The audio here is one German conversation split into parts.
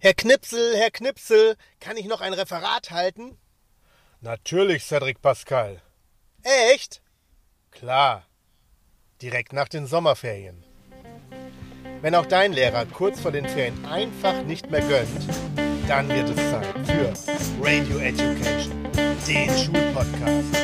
Herr Knipsel, kann ich noch ein Referat halten? Natürlich, Cedric Pascal. Echt? Klar. Direkt nach den Sommerferien. Wenn auch dein Lehrer kurz vor den Ferien einfach nicht mehr gönnt, dann wird es Zeit für Radio Education, den Schulpodcast.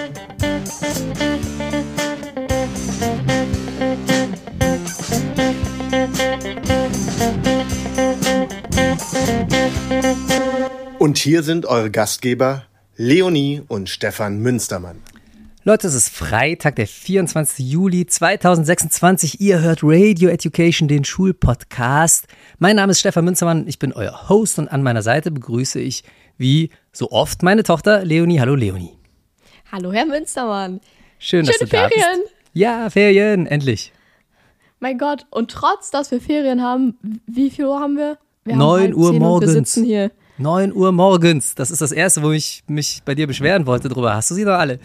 Und hier sind eure Gastgeber Leonie und Stefan Münstermann. Leute, es ist Freitag, der 24. Juli 2026. Ihr hört Radio Education, den Schulpodcast. Mein Name ist Stefan Münstermann, ich bin euer Host und an meiner Seite begrüße ich wie so oft meine Tochter Leonie. Hallo Leonie. Hallo Herr Münstermann. Schön, dass du da bist. Ferien. Ja, Ferien, endlich. Mein Gott, und trotz, dass wir Ferien haben, wie viel Uhr haben wir? Wir 9 haben Uhr 10 morgens. Und wir sitzen hier. 9 Uhr morgens. Das ist das Erste, wo ich mich bei dir beschweren wollte drüber. Hast du sie noch alle?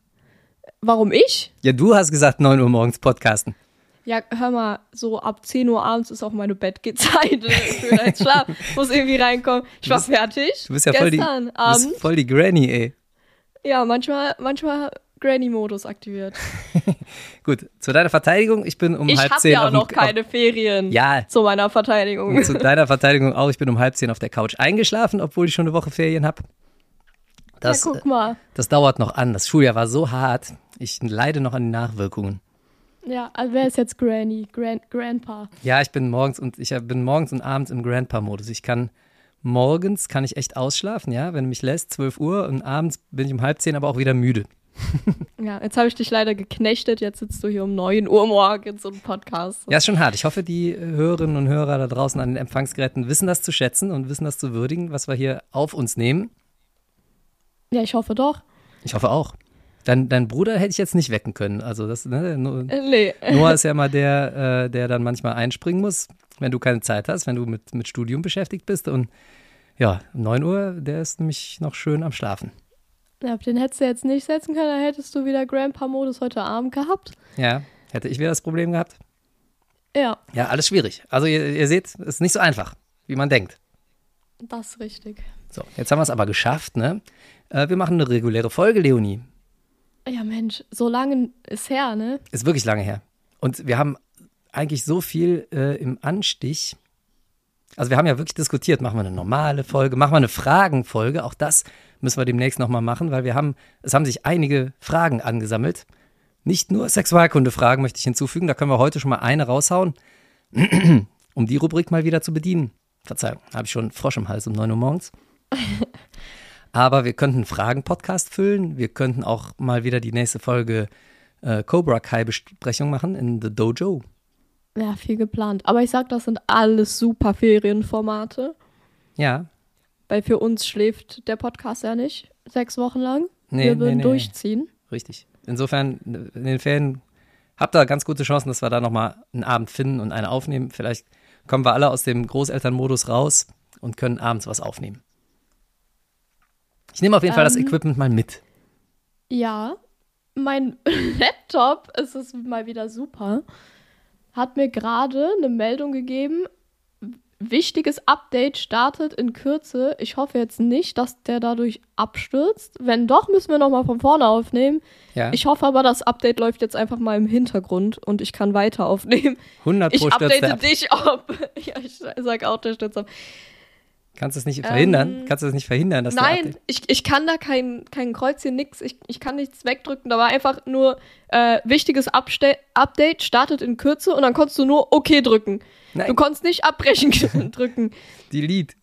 Warum ich? Ja, du hast gesagt 9 Uhr morgens podcasten. Ja, hör mal, so ab 10 Uhr abends ist auch meine Bettgehzeit. Ich will jetzt schlafen, muss irgendwie reinkommen. Ich war fertig. Du bist ja gestern Abend. voll die Granny, ey. Ja, manchmal Granny-Modus aktiviert. Gut, zu deiner Verteidigung, ich bin um Ich halb habe 10 ja auch noch keine Ferien. Ja. Zu meiner Verteidigung. Und zu deiner Verteidigung auch, ich bin um halb 10 auf der Couch eingeschlafen, obwohl ich schon eine Woche Ferien habe. Ja, guck mal. Das dauert noch an. Das Schuljahr war so hart. Ich leide noch an den Nachwirkungen. Ja, also wer ist jetzt Granny? Grandpa? Ja, ich bin morgens und abends im Grandpa-Modus. Morgens kann ich echt ausschlafen, ja, wenn du mich lässt, 12 Uhr und abends bin ich um halb 10 aber auch wieder müde. Ja, jetzt habe ich dich leider geknechtet, jetzt sitzt du hier um 9 Uhr morgens so einem Podcast. Ja, ist schon hart. Ich hoffe, die Hörerinnen und Hörer da draußen an den Empfangsgeräten wissen das zu schätzen und wissen das zu würdigen, was wir hier auf uns nehmen. Ja, ich hoffe doch. Ich hoffe auch. Dein Bruder hätte ich jetzt nicht wecken können. Also das, ne, Nee. Noah ist ja mal der dann manchmal einspringen muss, wenn du keine Zeit hast, wenn du mit Studium beschäftigt bist. Und ja, um 9 Uhr, der ist nämlich noch schön am Schlafen. Ja, den hättest du jetzt nicht setzen können, dann hättest du wieder Grandpa-Modus heute Abend gehabt. Ja, hätte ich wieder das Problem gehabt? Ja. Ja, alles schwierig. Also ihr seht, es ist nicht so einfach, wie man denkt. Das ist richtig. So, jetzt haben wir es aber geschafft, ne? Wir machen eine reguläre Folge, Leonie. Ja, Mensch, so lange ist her, ne? Ist wirklich lange her. Und wir haben eigentlich so viel im Anstich. Also wir haben ja wirklich diskutiert, machen wir eine normale Folge, machen wir eine Fragenfolge. Auch das müssen wir demnächst nochmal machen, weil es haben sich einige Fragen angesammelt. Nicht nur Sexualkunde-Fragen möchte ich hinzufügen, da können wir heute schon mal eine raushauen, um die Rubrik mal wieder zu bedienen. Verzeihung, habe ich schon einen Frosch im Hals um 9 Uhr morgens. Aber wir könnten einen Fragen-Podcast füllen. Wir könnten auch mal wieder die nächste Folge Cobra Kai-Besprechung machen in The Dojo. Ja, viel geplant. Aber ich sag, das sind alles super Ferienformate. Ja. Weil für uns schläft der Podcast ja nicht 6 Wochen lang. Nee, wir würden durchziehen. Richtig. Insofern, in den Ferien habt ihr ganz gute Chancen, dass wir da nochmal einen Abend finden und eine aufnehmen. Vielleicht kommen wir alle aus dem Großelternmodus raus und können abends was aufnehmen. Ich nehme auf jeden Fall das Equipment mal mit. Ja, mein Laptop, es ist mal wieder super, hat mir gerade eine Meldung gegeben, wichtiges Update startet in Kürze. Ich hoffe jetzt nicht, dass der dadurch abstürzt. Wenn doch, müssen wir nochmal von vorne aufnehmen. Ja. Ich hoffe aber, das Update läuft jetzt einfach mal im Hintergrund und ich kann weiter aufnehmen. 100% Ich stürzt der update ab. dich ab. Ja, ich sag auch, der stürzt ab. Kannst du es nicht verhindern? Dass Nein, der ich kann da kein Kreuzchen, nix. Ich kann nichts wegdrücken. Da war einfach nur wichtiges Update, startet in Kürze und dann konntest du nur OK drücken. Nein. Du konntest nicht abbrechen drücken. Delete.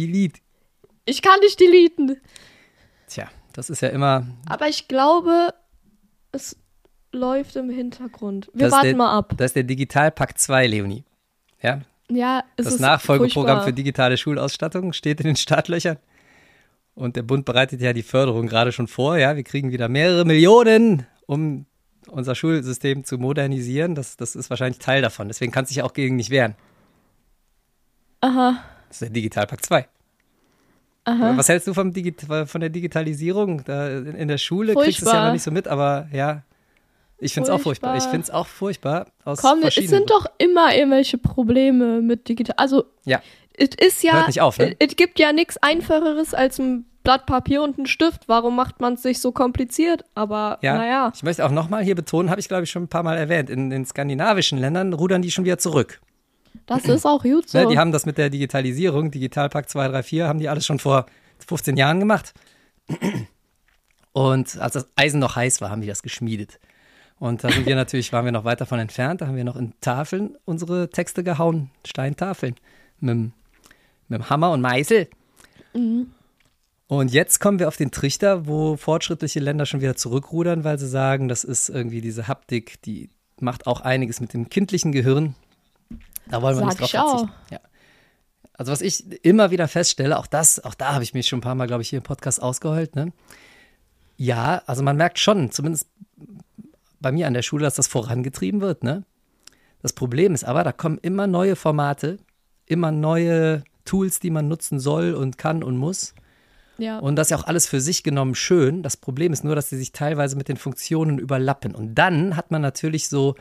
Ich kann nicht deleten. Tja, das ist ja immer. Aber ich glaube, es läuft im Hintergrund. Wir warten mal ab. Das ist der Digitalpakt 2, Leonie. Ja? Ja, es Das ist Nachfolgeprogramm furchtbar. für digitale Schulausstattung steht in den Startlöchern. Und der Bund bereitet ja die Förderung gerade schon vor. Ja, wir kriegen wieder mehrere Millionen, um unser Schulsystem zu modernisieren. Das ist wahrscheinlich Teil davon. Deswegen kannst du dich ja auch gegen nicht wehren. Aha. Das ist der Digitalpakt 2. Aha. Was hältst du von der Digitalisierung? In der Schule kriegst du es ja Furchtbar. noch nicht so mit, aber ja, ich finde es auch furchtbar. Ich finde es auch furchtbar. Komm, es sind doch immer irgendwelche Probleme mit digital. Also, Ja. Es ist ja, Hört nicht auf, ne? Es gibt ja nichts Einfacheres als ein Blatt Papier und ein Stift. Warum macht man es sich so kompliziert? Aber Ja, naja. ich möchte auch nochmal hier betonen, habe ich glaube ich schon ein paar Mal erwähnt, in den skandinavischen Ländern rudern die schon wieder zurück. Das ist auch gut so. Ne, die haben das mit der Digitalisierung, Digitalpakt 2, 3, 4, haben die alles schon vor 15 Jahren gemacht. Und als das Eisen noch heiß war, haben die das geschmiedet. Und da sind wir natürlich, waren wir noch weit davon entfernt, da haben wir noch in Tafeln unsere Texte gehauen, Steintafeln, mit dem Hammer und Meißel. Und jetzt kommen wir auf den Trichter, wo fortschrittliche Länder schon wieder zurückrudern, weil sie sagen, das ist irgendwie diese Haptik, die macht auch einiges mit dem kindlichen Gehirn. Da wollen wir nicht drauf verzichten. Ja. Also was ich immer wieder feststelle, auch da habe ich mich schon ein paar Mal, glaube ich, hier im Podcast ausgeheult, ne? Ja, also man merkt schon, zumindest bei mir an der Schule, dass das vorangetrieben wird, ne? Das Problem ist aber, da kommen immer neue Formate, immer neue Tools, die man nutzen soll und kann und muss. Ja. Und das ist ja auch alles für sich genommen schön. Das Problem ist nur, dass sie sich teilweise mit den Funktionen überlappen. Und dann hat man natürlich so,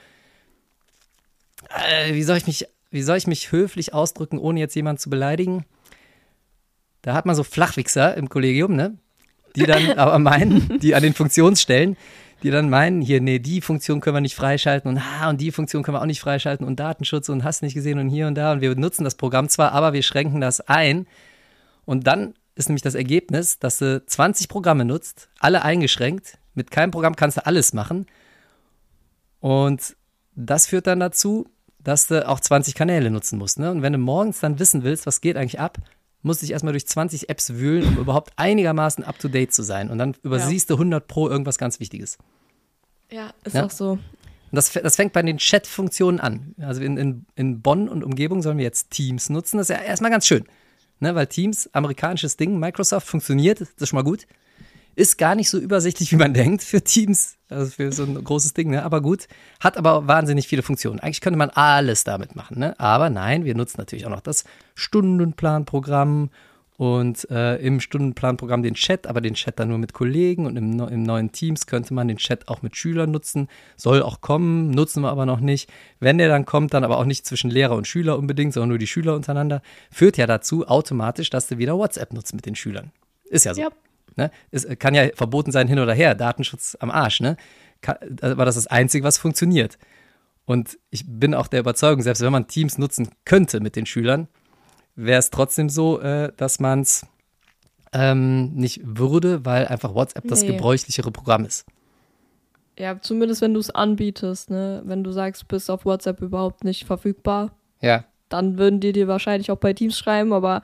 wie soll ich mich höflich ausdrücken, ohne jetzt jemanden zu beleidigen? Da hat man so Flachwichser im Kollegium, ne? Die dann aber meinen, die an den Funktionsstellen, die dann meinen, hier, nee, die Funktion können wir nicht freischalten und die Funktion können wir auch nicht freischalten und Datenschutz und hast nicht gesehen und hier und da und wir nutzen das Programm zwar, aber wir schränken das ein. Und dann ist nämlich das Ergebnis, dass du 20 Programme nutzt, alle eingeschränkt. Mit keinem Programm kannst du alles machen. Und das führt dann dazu, dass du auch 20 Kanäle nutzen musst. Ne? Und wenn du morgens dann wissen willst, was geht eigentlich ab, musst du dich erstmal durch 20 Apps wühlen, um überhaupt einigermaßen up-to-date zu sein. Und dann übersiehst du 100% irgendwas ganz Wichtiges. Ja, ist Ja? auch so. Und das fängt bei den Chat-Funktionen an. Also in Bonn und Umgebung sollen wir jetzt Teams nutzen. Das ist ja erstmal ganz schön. Ne, weil Teams, amerikanisches Ding, Microsoft funktioniert, das ist schon mal gut. Ist gar nicht so übersichtlich, wie man denkt für Teams, also für so ein großes Ding, ne? Aber gut, hat aber wahnsinnig viele Funktionen. Eigentlich könnte man alles damit machen, ne? Aber nein, wir nutzen natürlich auch noch das Stundenplanprogramm und im Stundenplanprogramm den Chat, aber den Chat dann nur mit Kollegen und im neuen Teams könnte man den Chat auch mit Schülern nutzen. Soll auch kommen, nutzen wir aber noch nicht. Wenn der dann kommt, dann aber auch nicht zwischen Lehrer und Schüler unbedingt, sondern nur die Schüler untereinander. Führt ja dazu automatisch, dass du wieder WhatsApp nutzt mit den Schülern. Ist ja so. Ja. Ne? Es kann ja verboten sein hin oder her, Datenschutz am Arsch, ne? Aber das ist das Einzige, was funktioniert. Und ich bin auch der Überzeugung, selbst wenn man Teams nutzen könnte mit den Schülern, wäre es trotzdem so, dass man es nicht würde, weil einfach WhatsApp das gebräuchlichere Programm ist. Ja, zumindest wenn du es anbietest, ne? Wenn du sagst, du bist auf WhatsApp überhaupt nicht verfügbar, Ja. dann würden die dir wahrscheinlich auch bei Teams schreiben, aber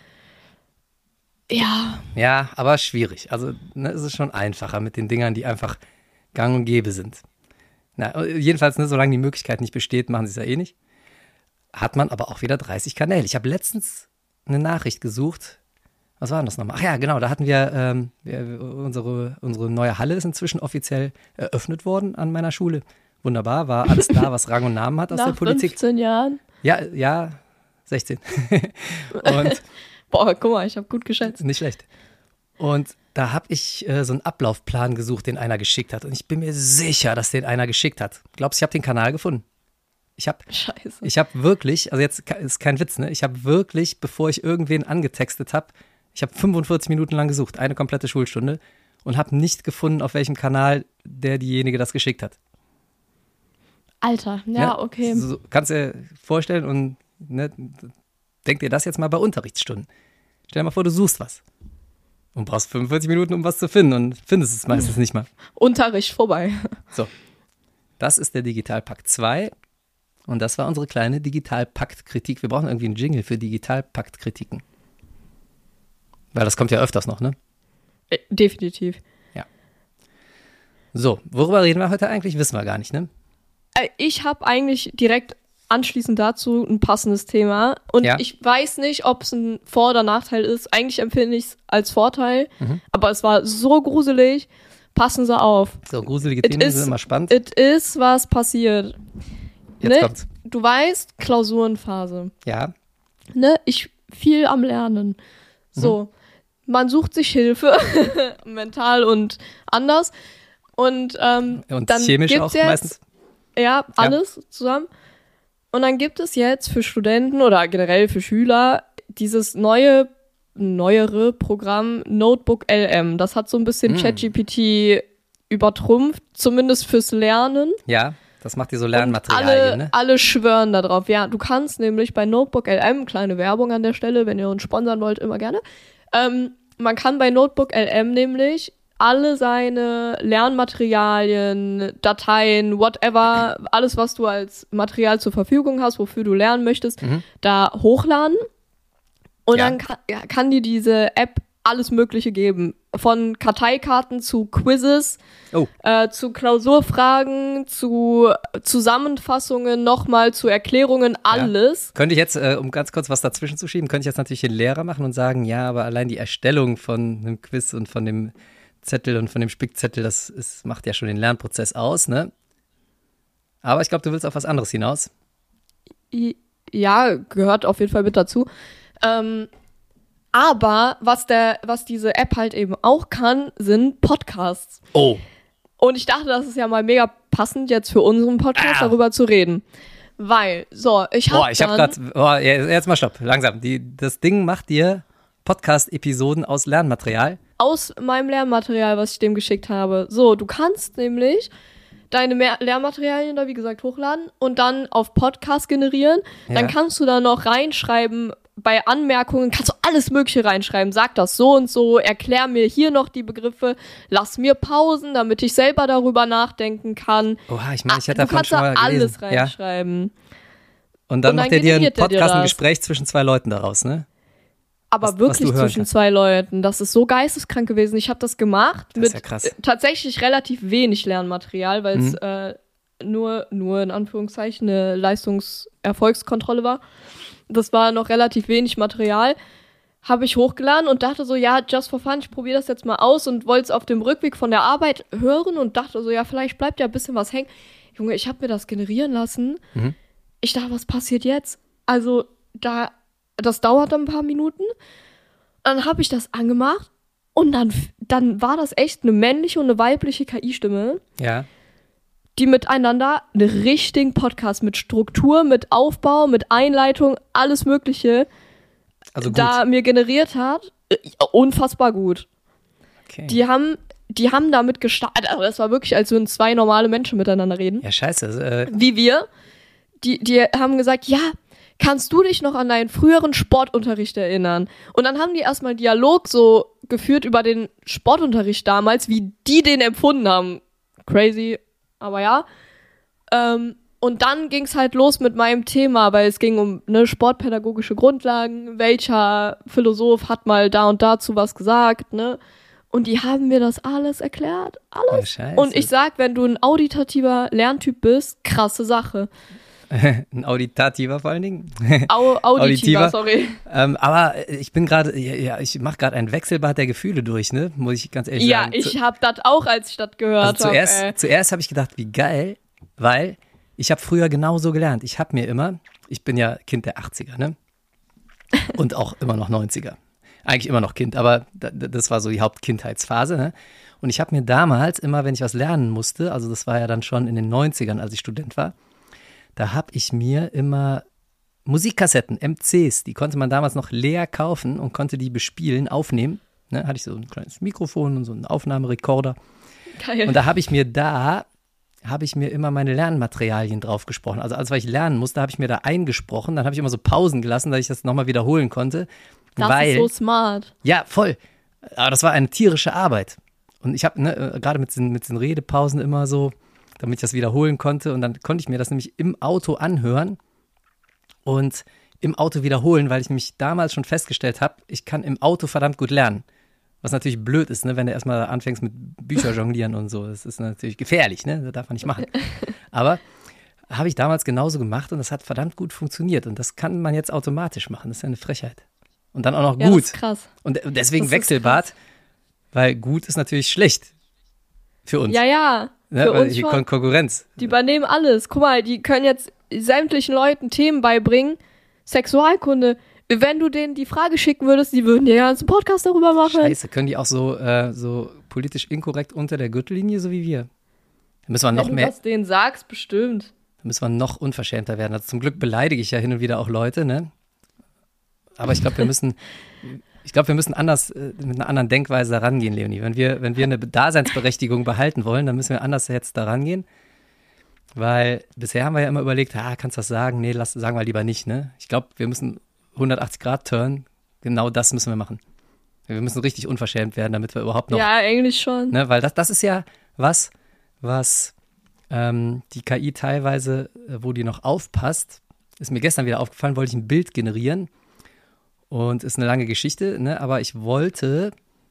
ja. Ja, aber schwierig. Also ne, es ist schon einfacher mit den Dingern, die einfach gang und gäbe sind. Na, jedenfalls, ne, solange die Möglichkeit nicht besteht, machen sie es ja eh nicht. Hat man aber auch wieder 30 Kanäle. Ich habe letztens eine Nachricht gesucht. Was war denn das nochmal? Ach ja, genau, da hatten wir, unsere neue Halle ist inzwischen offiziell eröffnet worden an meiner Schule. Wunderbar, war alles da, was Rang und Namen hat aus der Politik. Nach 15 Jahren? Ja, 16. Und boah, guck mal, ich habe gut geschätzt. nicht schlecht. Und da habe ich so einen Ablaufplan gesucht, den einer geschickt hat. Und ich bin mir sicher, dass den einer geschickt hat. Glaubst du, ich habe den Kanal gefunden? Scheiße. Ich habe wirklich, also jetzt ist kein Witz, ne? Ich habe wirklich, bevor ich irgendwen angetextet habe, ich habe 45 Minuten lang gesucht, eine komplette Schulstunde und habe nicht gefunden, auf welchem Kanal diejenige das geschickt hat. Alter, ja, okay. So, kannst du dir vorstellen und ne, denk dir das jetzt mal bei Unterrichtsstunden. Stell dir mal vor, du suchst was und brauchst 45 Minuten, um was zu finden und findest es meistens nicht mal. Unterricht vorbei. So, das ist der Digitalpakt 2 und das war unsere kleine Digitalpakt-Kritik. Wir brauchen irgendwie einen Jingle für Digitalpakt-Kritiken. Weil das kommt ja öfters noch, ne? Definitiv. Ja. So, worüber reden wir heute eigentlich? Wissen wir gar nicht, ne? Ich habe eigentlich direkt anschließend dazu ein passendes Thema. Und Ja. ich weiß nicht, ob es ein Vor- oder Nachteil ist. Eigentlich empfinde ich es als Vorteil. Aber es war so gruselig. Passen Sie auf. So, gruselige Themen sind immer spannend. Es ist was passiert. Jetzt kommt's. Du weißt, Klausurenphase. Ja, Ne? Ich viel am Lernen. So, man sucht sich Hilfe, mental und anders. Und dann chemisch gibt's auch jetzt, meistens. Ja, alles zusammen. Und dann gibt es jetzt für Studenten oder generell für Schüler dieses neuere Programm Notebook LM, das hat so ein bisschen ChatGPT übertrumpft, zumindest fürs Lernen. Ja, das macht dir so Lernmaterialien, ne? Alle schwören da drauf. Ja, du kannst nämlich bei Notebook LM, kleine Werbung an der Stelle, wenn ihr uns sponsern wollt, immer gerne. Man kann bei Notebook LM nämlich alle seine Lernmaterialien, Dateien, whatever, alles, was du als Material zur Verfügung hast, wofür du lernen möchtest, da hochladen. Und dann kann dir diese App alles Mögliche geben. Von Karteikarten zu Quizzes, zu Klausurfragen, zu Zusammenfassungen, nochmal zu Erklärungen, alles. Ja. Könnte ich jetzt, um ganz kurz was dazwischen zu schieben, könnte ich jetzt natürlich den Lehrer machen und sagen, ja, aber allein die Erstellung von einem Quiz und von dem Zettel und von dem Spickzettel, das macht ja schon den Lernprozess aus, ne? Aber ich glaube, du willst auf was anderes hinaus. Ja, gehört auf jeden Fall mit dazu. Aber was diese App halt eben auch kann, sind Podcasts. Oh. Und ich dachte, das ist ja mal mega passend, jetzt für unseren Podcast darüber zu reden. Weil, ich habe jetzt mal stopp, langsam. Das Ding macht dir Podcast-Episoden aus Lernmaterial. Aus meinem Lernmaterial, was ich dem geschickt habe. So, du kannst nämlich deine Lehrmaterialien da, wie gesagt, hochladen und dann auf Podcast generieren. Ja. Dann kannst du da noch reinschreiben, bei Anmerkungen kannst du alles Mögliche reinschreiben. Sag das so und so, erklär mir hier noch die Begriffe, lass mir Pausen, damit ich selber darüber nachdenken kann. Oha, ich meine, ich hätte davon schon mal gelesen. Du kannst da alles reinschreiben. Ja. Und dann macht er dir ein Podcast, ein Gespräch zwischen zwei Leuten daraus, ne? Aber wirklich zwischen zwei Leuten. Das ist so geisteskrank gewesen. Ich habe das gemacht das ist ja krass. Tatsächlich relativ wenig Lernmaterial, weil es nur in Anführungszeichen eine Leistungserfolgskontrolle war. Das war noch relativ wenig Material. Habe ich hochgeladen und dachte so, ja, just for fun, ich probiere das jetzt mal aus und wollte es auf dem Rückweg von der Arbeit hören und dachte so, ja, vielleicht bleibt ja ein bisschen was hängen. Junge, ich habe mir das generieren lassen. Ich dachte, was passiert jetzt? Also, das dauert dann ein paar Minuten. Dann habe ich das angemacht und dann war das echt eine männliche und eine weibliche KI-Stimme. Ja. Die miteinander einen richtigen Podcast mit Struktur, mit Aufbau, mit Einleitung, alles Mögliche da mir generiert hat. Unfassbar gut. Okay. Die haben damit gestartet. Also das war wirklich, als würden zwei normale Menschen miteinander reden. Ja, scheiße. Wie wir. Die haben gesagt, ja, kannst du dich noch an deinen früheren Sportunterricht erinnern? Und dann haben die erstmal einen Dialog so geführt über den Sportunterricht damals, wie die den empfunden haben. Crazy, aber ja. Und dann ging es halt los mit meinem Thema, weil es ging um sportpädagogische Grundlagen. Welcher Philosoph hat mal da und dazu was gesagt, ne? Und die haben mir das alles erklärt. Alles. Ja, und ich sag, wenn du ein auditativer Lerntyp bist, krasse Sache. Ein Auditativer vor allen Dingen. Auditiver, sorry. Aber ich bin gerade, ich mache gerade ein Wechselbad der Gefühle durch, ne? Muss ich ganz ehrlich sagen. Ja, ich habe das auch, als ich das gehört habe. Zuerst habe ich gedacht, wie geil, weil ich habe früher genauso gelernt. Ich bin ja Kind der 80er, ne? Und auch immer noch 90er. Eigentlich immer noch Kind, aber das war so die Hauptkindheitsphase, ne? Und ich habe mir damals immer, wenn ich was lernen musste, also das war ja dann schon in den 90ern, als ich Student war, da habe ich mir immer Musikkassetten, MCs, die konnte man damals noch leer kaufen und konnte die bespielen, aufnehmen. Ne, hatte ich so ein kleines Mikrofon und so einen Aufnahmerekorder. Geil. Und da habe ich mir immer meine Lernmaterialien drauf gesprochen. Also alles, was ich lernen musste, habe ich mir da eingesprochen. Dann habe ich immer so Pausen gelassen, dass ich das nochmal wiederholen konnte. Das ist so smart. Ja, voll. Aber das war eine tierische Arbeit. Und ich habe gerade mit den Redepausen immer so, damit ich das wiederholen konnte. Und dann konnte ich mir das nämlich im Auto anhören und im Auto wiederholen, weil ich nämlich damals schon festgestellt habe, ich kann im Auto verdammt gut lernen. Was natürlich blöd ist, ne, wenn du erstmal anfängst mit Bücher jonglieren und so. Das ist natürlich gefährlich, ne? Das darf man nicht machen. Aber habe ich damals genauso gemacht und das hat verdammt gut funktioniert. Und das kann man jetzt automatisch machen. Das ist ja eine Frechheit. Und dann auch noch gut. Ja, das ist krass. Und deswegen Wechselbad, weil gut ist natürlich schlecht für uns. Ja, ja. Ne, für uns schon. Konkurrenz. Die übernehmen alles. Guck mal, die können jetzt sämtlichen Leuten Themen beibringen. Sexualkunde. Wenn du denen die Frage schicken würdest, die würden dir ja einen Podcast darüber machen. Scheiße, können die auch so politisch inkorrekt unter der Gürtellinie, so wie wir? Da müssen wir noch mehr. Wenn du das denen sagst, bestimmt. Da müssen wir noch unverschämter werden. Also zum Glück beleidige ich ja hin und wieder auch Leute, ne? Aber ich glaube, wir müssen anders, mit einer anderen Denkweise da rangehen, Leonie. Wenn wir eine Daseinsberechtigung behalten wollen, dann müssen wir anders jetzt da rangehen. Weil bisher haben wir ja immer überlegt, kannst du das sagen? Nee, sagen wir lieber nicht, ne? Ich glaube, wir müssen 180 Grad turnen. Genau das müssen wir machen. Wir müssen richtig unverschämt werden, damit wir überhaupt noch... Ja, eigentlich schon. Ne, weil das ist ja was die KI teilweise, wo die noch aufpasst, ist mir gestern wieder aufgefallen, wollte ich ein Bild generieren und ist eine lange Geschichte, ne, aber ich wollte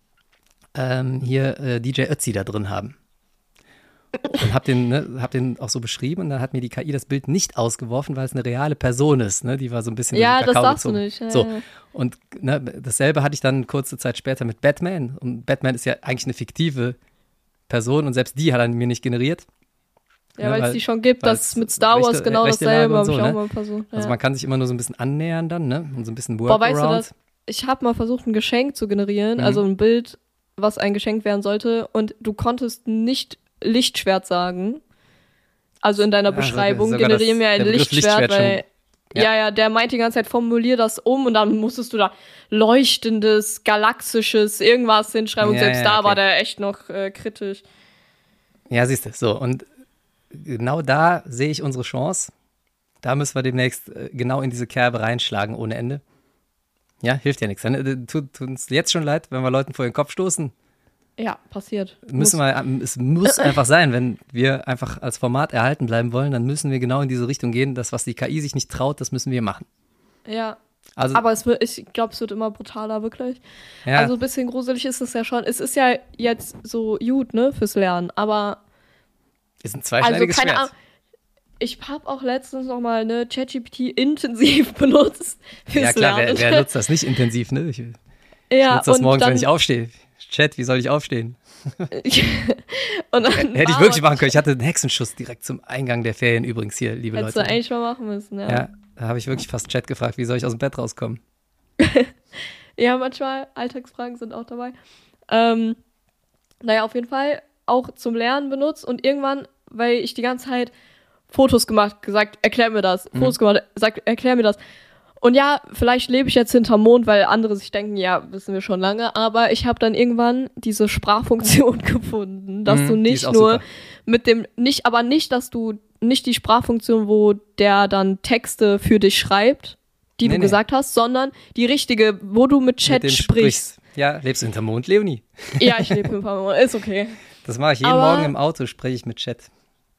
hier DJ Ötzi da drin haben. Und hab den auch so beschrieben und dann hat mir die KI das Bild nicht ausgeworfen, weil es eine reale Person ist, ne? Die war so ein bisschen ja, in den Kakao das darfst du gezogen. nicht. Ja, so. ja. Und ne, dasselbe hatte ich dann kurze Zeit später mit Batman und Batman ist ja eigentlich eine fiktive Person und selbst die hat er mir nicht generiert. Ja, weil es die schon gibt, das ist mit Star Wars genau dasselbe, habe ich auch mal versucht. Ja. Also man kann sich immer nur so ein bisschen annähern dann, ne? Und so ein bisschen Boah, weißt du Workaround. das? Ich habe mal versucht, ein Geschenk zu generieren, also ein Bild, was ein Geschenk werden sollte und du konntest nicht Lichtschwert sagen. Also in deiner Beschreibung generiere mir ein Lichtschwert, weil ja, der meint die ganze Zeit, formulier das um und dann musstest du da leuchtendes, galaxisches, irgendwas hinschreiben und selbst da war der echt noch kritisch. Ja, siehst du, so und genau da sehe ich unsere Chance. Da müssen wir demnächst genau in diese Kerbe reinschlagen ohne Ende. Ja, hilft ja nichts. Tut uns jetzt schon leid, wenn wir Leuten vor den Kopf stoßen. Ja, passiert. Es muss einfach sein, wenn wir einfach als Format erhalten bleiben wollen, dann müssen wir genau in diese Richtung gehen. Das, was die KI sich nicht traut, das müssen wir machen. Ja, also, aber ich glaube, es wird immer brutaler, wirklich. Ja. Also ein bisschen gruselig ist es ja schon. Es ist ja jetzt so gut, ne, fürs Lernen, aber ist ein zweischneidiges Schwert. Ahnung. Ich habe auch letztens nochmal eine ChatGPT intensiv benutzt fürs Lernen. Ja klar, wer nutzt das nicht intensiv, ne? Ich nutze das morgens, wenn ich aufstehe. Chat, wie soll ich aufstehen? Und dann hätte ich wirklich machen können. Ich hatte einen Hexenschuss direkt zum Eingang der Ferien übrigens hier, liebe Leute. Hättest du eigentlich mal machen müssen, ja. Ja, da habe ich wirklich fast Chat gefragt, wie soll ich aus dem Bett rauskommen? Ja, manchmal Alltagsfragen sind auch dabei. Naja, auf jeden Fall auch zum Lernen benutzt und irgendwann, weil ich die ganze Zeit Fotos gemacht, gesagt, erklär mir das. Fotos gemacht, gesagt, erklär mir das. Und ja, vielleicht lebe ich jetzt hinterm Mond, weil andere sich denken, ja, wissen wir schon lange, aber ich habe dann irgendwann diese Sprachfunktion gefunden, dass du nicht nur super. Mit dem, dass du nicht die Sprachfunktion, wo der dann Texte für dich schreibt, die du gesagt hast, sondern die richtige, wo du mit Chat sprichst. Ja, lebst du hinterm Mond, Leonie? Ja, ich lebe hinterm Mond, ist okay. Das mache ich jeden Morgen im Auto, spreche ich mit Chat.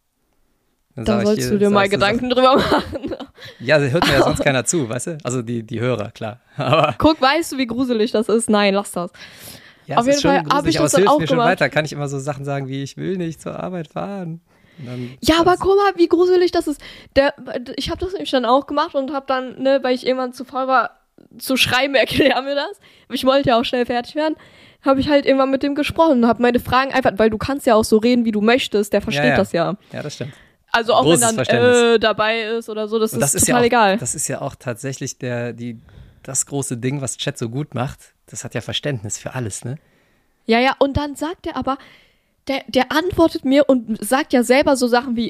Da sollst du dir mal Gedanken drüber machen. Ja, hört mir ja sonst keiner zu, weißt du? Also die Hörer, klar. Aber guck, weißt du, wie gruselig das ist? Nein, lass das. Ja, auf jeden Fall habe ich das dann auch gemacht. Schon weiter. Kann ich immer so Sachen sagen wie, ich will nicht zur Arbeit fahren. Ja, aber guck mal, wie gruselig das ist. Ich habe das nämlich dann auch gemacht und habe dann, ne, weil ich irgendwann zu faul war, zu schreiben, erklär mir das. Ich wollte ja auch schnell fertig werden. Habe ich halt irgendwann mit dem gesprochen und habe meine Fragen einfach, weil du kannst ja auch so reden, wie du möchtest, der versteht das ja. Ja, das stimmt. Also auch großes wenn dann dabei ist oder so, das ist total egal. Das ist ja auch tatsächlich das große Ding, was Chat so gut macht. Das hat ja Verständnis für alles, ne? Ja, und dann sagt er aber, der antwortet mir und sagt ja selber so Sachen wie,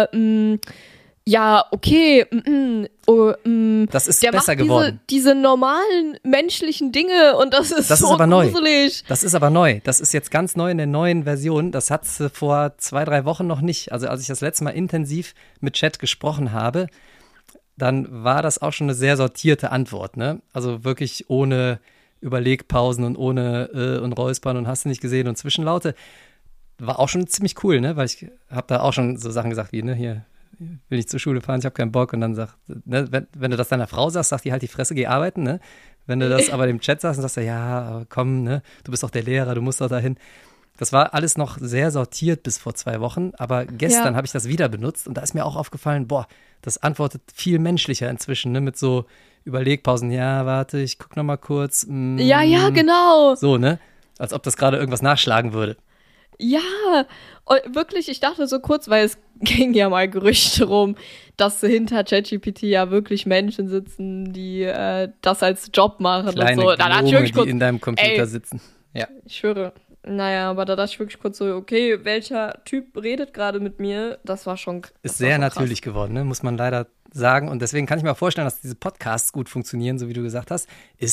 ja, okay, das ist der besser macht geworden. Diese normalen menschlichen Dinge und das ist so aber gruselig. Das ist aber neu. Das ist jetzt ganz neu in der neuen Version. Das hat sie vor 2-3 Wochen noch nicht. Also als ich das letzte Mal intensiv mit Chat gesprochen habe, dann war das auch schon eine sehr sortierte Antwort, ne? Also wirklich ohne Überlegpausen und ohne und Räuspern und hast du nicht gesehen und Zwischenlaute. War auch schon ziemlich cool, ne? Weil ich habe da auch schon so Sachen gesagt wie, ne, hier will ich zur Schule fahren, ich habe keinen Bock und dann sagt, ne, wenn du das deiner Frau sagst, sagt die halt die Fresse, geh arbeiten, ne? Wenn du das aber dem Chat sagst, dann sagst du, ja, komm, ne, du bist doch der Lehrer, du musst doch dahin. Das war alles noch sehr sortiert bis vor 2 Wochen, aber gestern habe ich das wieder benutzt und da ist mir auch aufgefallen, boah, das antwortet viel menschlicher inzwischen, ne, mit so Überlegpausen, ja, warte, ich guck noch mal kurz. Ja, genau. So, ne, als ob das gerade irgendwas nachschlagen würde. Ja, und wirklich, ich dachte so kurz, weil es ging ja mal Gerüchte rum, dass hinter ChatGPT ja wirklich Menschen sitzen, die das als Job machen kleine und so. Da dachte ich wirklich kurz, die in deinem Computer sitzen. Ja. Ich schwöre, Naja, aber da dachte ich wirklich kurz so, okay, welcher Typ redet gerade mit mir? Das war schon Ist sehr natürlich geworden, ne? Muss man leider sagen. Und deswegen kann ich mir vorstellen, dass diese Podcasts gut funktionieren, so wie du gesagt hast.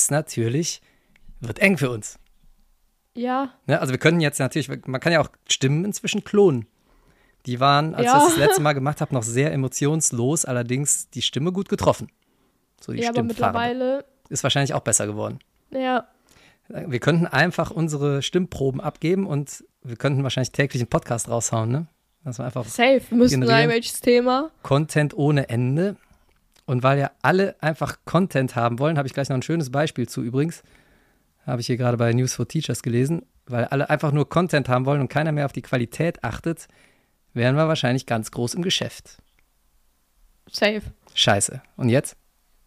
Wird eng für uns. Ja. Ne? Also wir können jetzt natürlich, man kann ja auch Stimmen inzwischen klonen. Die waren, als ich das letzte Mal gemacht habe, noch sehr emotionslos, allerdings die Stimme gut getroffen. So die aber mittlerweile ist wahrscheinlich auch besser geworden. Ja. Wir könnten einfach unsere Stimmproben abgeben und wir könnten wahrscheinlich täglich einen Podcast raushauen, ne? Dass wir einfach Safe, müssten sagen, welches Thema. Content ohne Ende. Und weil ja alle einfach Content haben wollen, habe ich gleich noch ein schönes Beispiel zu übrigens. Habe ich hier gerade bei News for Teachers gelesen. Weil alle einfach nur Content haben wollen und keiner mehr auf die Qualität achtet, wären wir wahrscheinlich ganz groß im Geschäft. Safe. Scheiße. Und jetzt?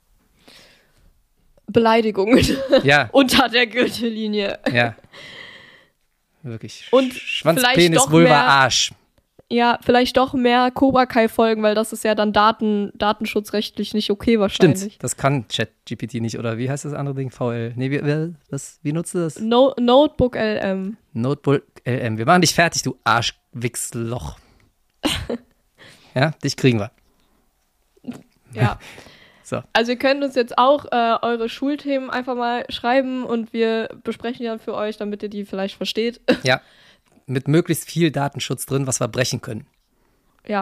Beleidigungen. Ja. Unter der Gürtellinie. Ja. Wirklich. Und Schwanz, vielleicht Penis, doch Vulva, mehr, Arsch. Ja, vielleicht doch mehr Cobra Kai folgen, weil das ist ja dann datenschutzrechtlich nicht okay wahrscheinlich. Stimmt, das kann ChatGPT nicht. Oder wie heißt das andere Ding? VL? Nee, wie nutzt du das? Notebook LM. Notebook LM. Wir machen dich fertig, du Arschwichsloch. Ja, dich kriegen wir. Ja. So. Also ihr könnt uns jetzt auch eure Schulthemen einfach mal schreiben und wir besprechen die dann für euch, damit ihr die vielleicht versteht. Ja, mit möglichst viel Datenschutz drin, was wir brechen können. Ja.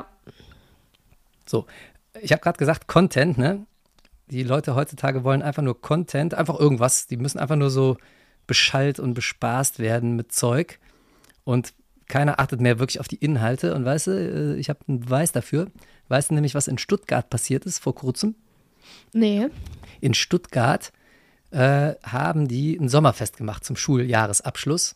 So, ich habe gerade gesagt, Content, ne? Die Leute heutzutage wollen einfach nur Content, einfach irgendwas. Die müssen einfach nur so beschallt und bespaßt werden mit Zeug. Und keiner achtet mehr wirklich auf die Inhalte. Und weißt du, ich habe einen Beweis dafür. Weißt du nämlich, was in Stuttgart passiert ist vor kurzem? Nee. In Stuttgart haben die ein Sommerfest gemacht zum Schuljahresabschluss.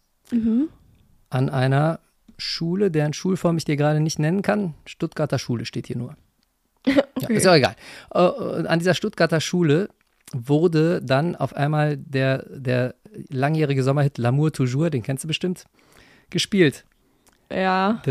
An einer Schule, deren Schulform ich dir gerade nicht nennen kann. Stuttgarter Schule steht hier nur. Okay. Ja, ist ja egal. An dieser Stuttgarter Schule wurde dann auf einmal der langjährige Sommerhit L'amour toujours, den kennst du bestimmt, gespielt. Ja.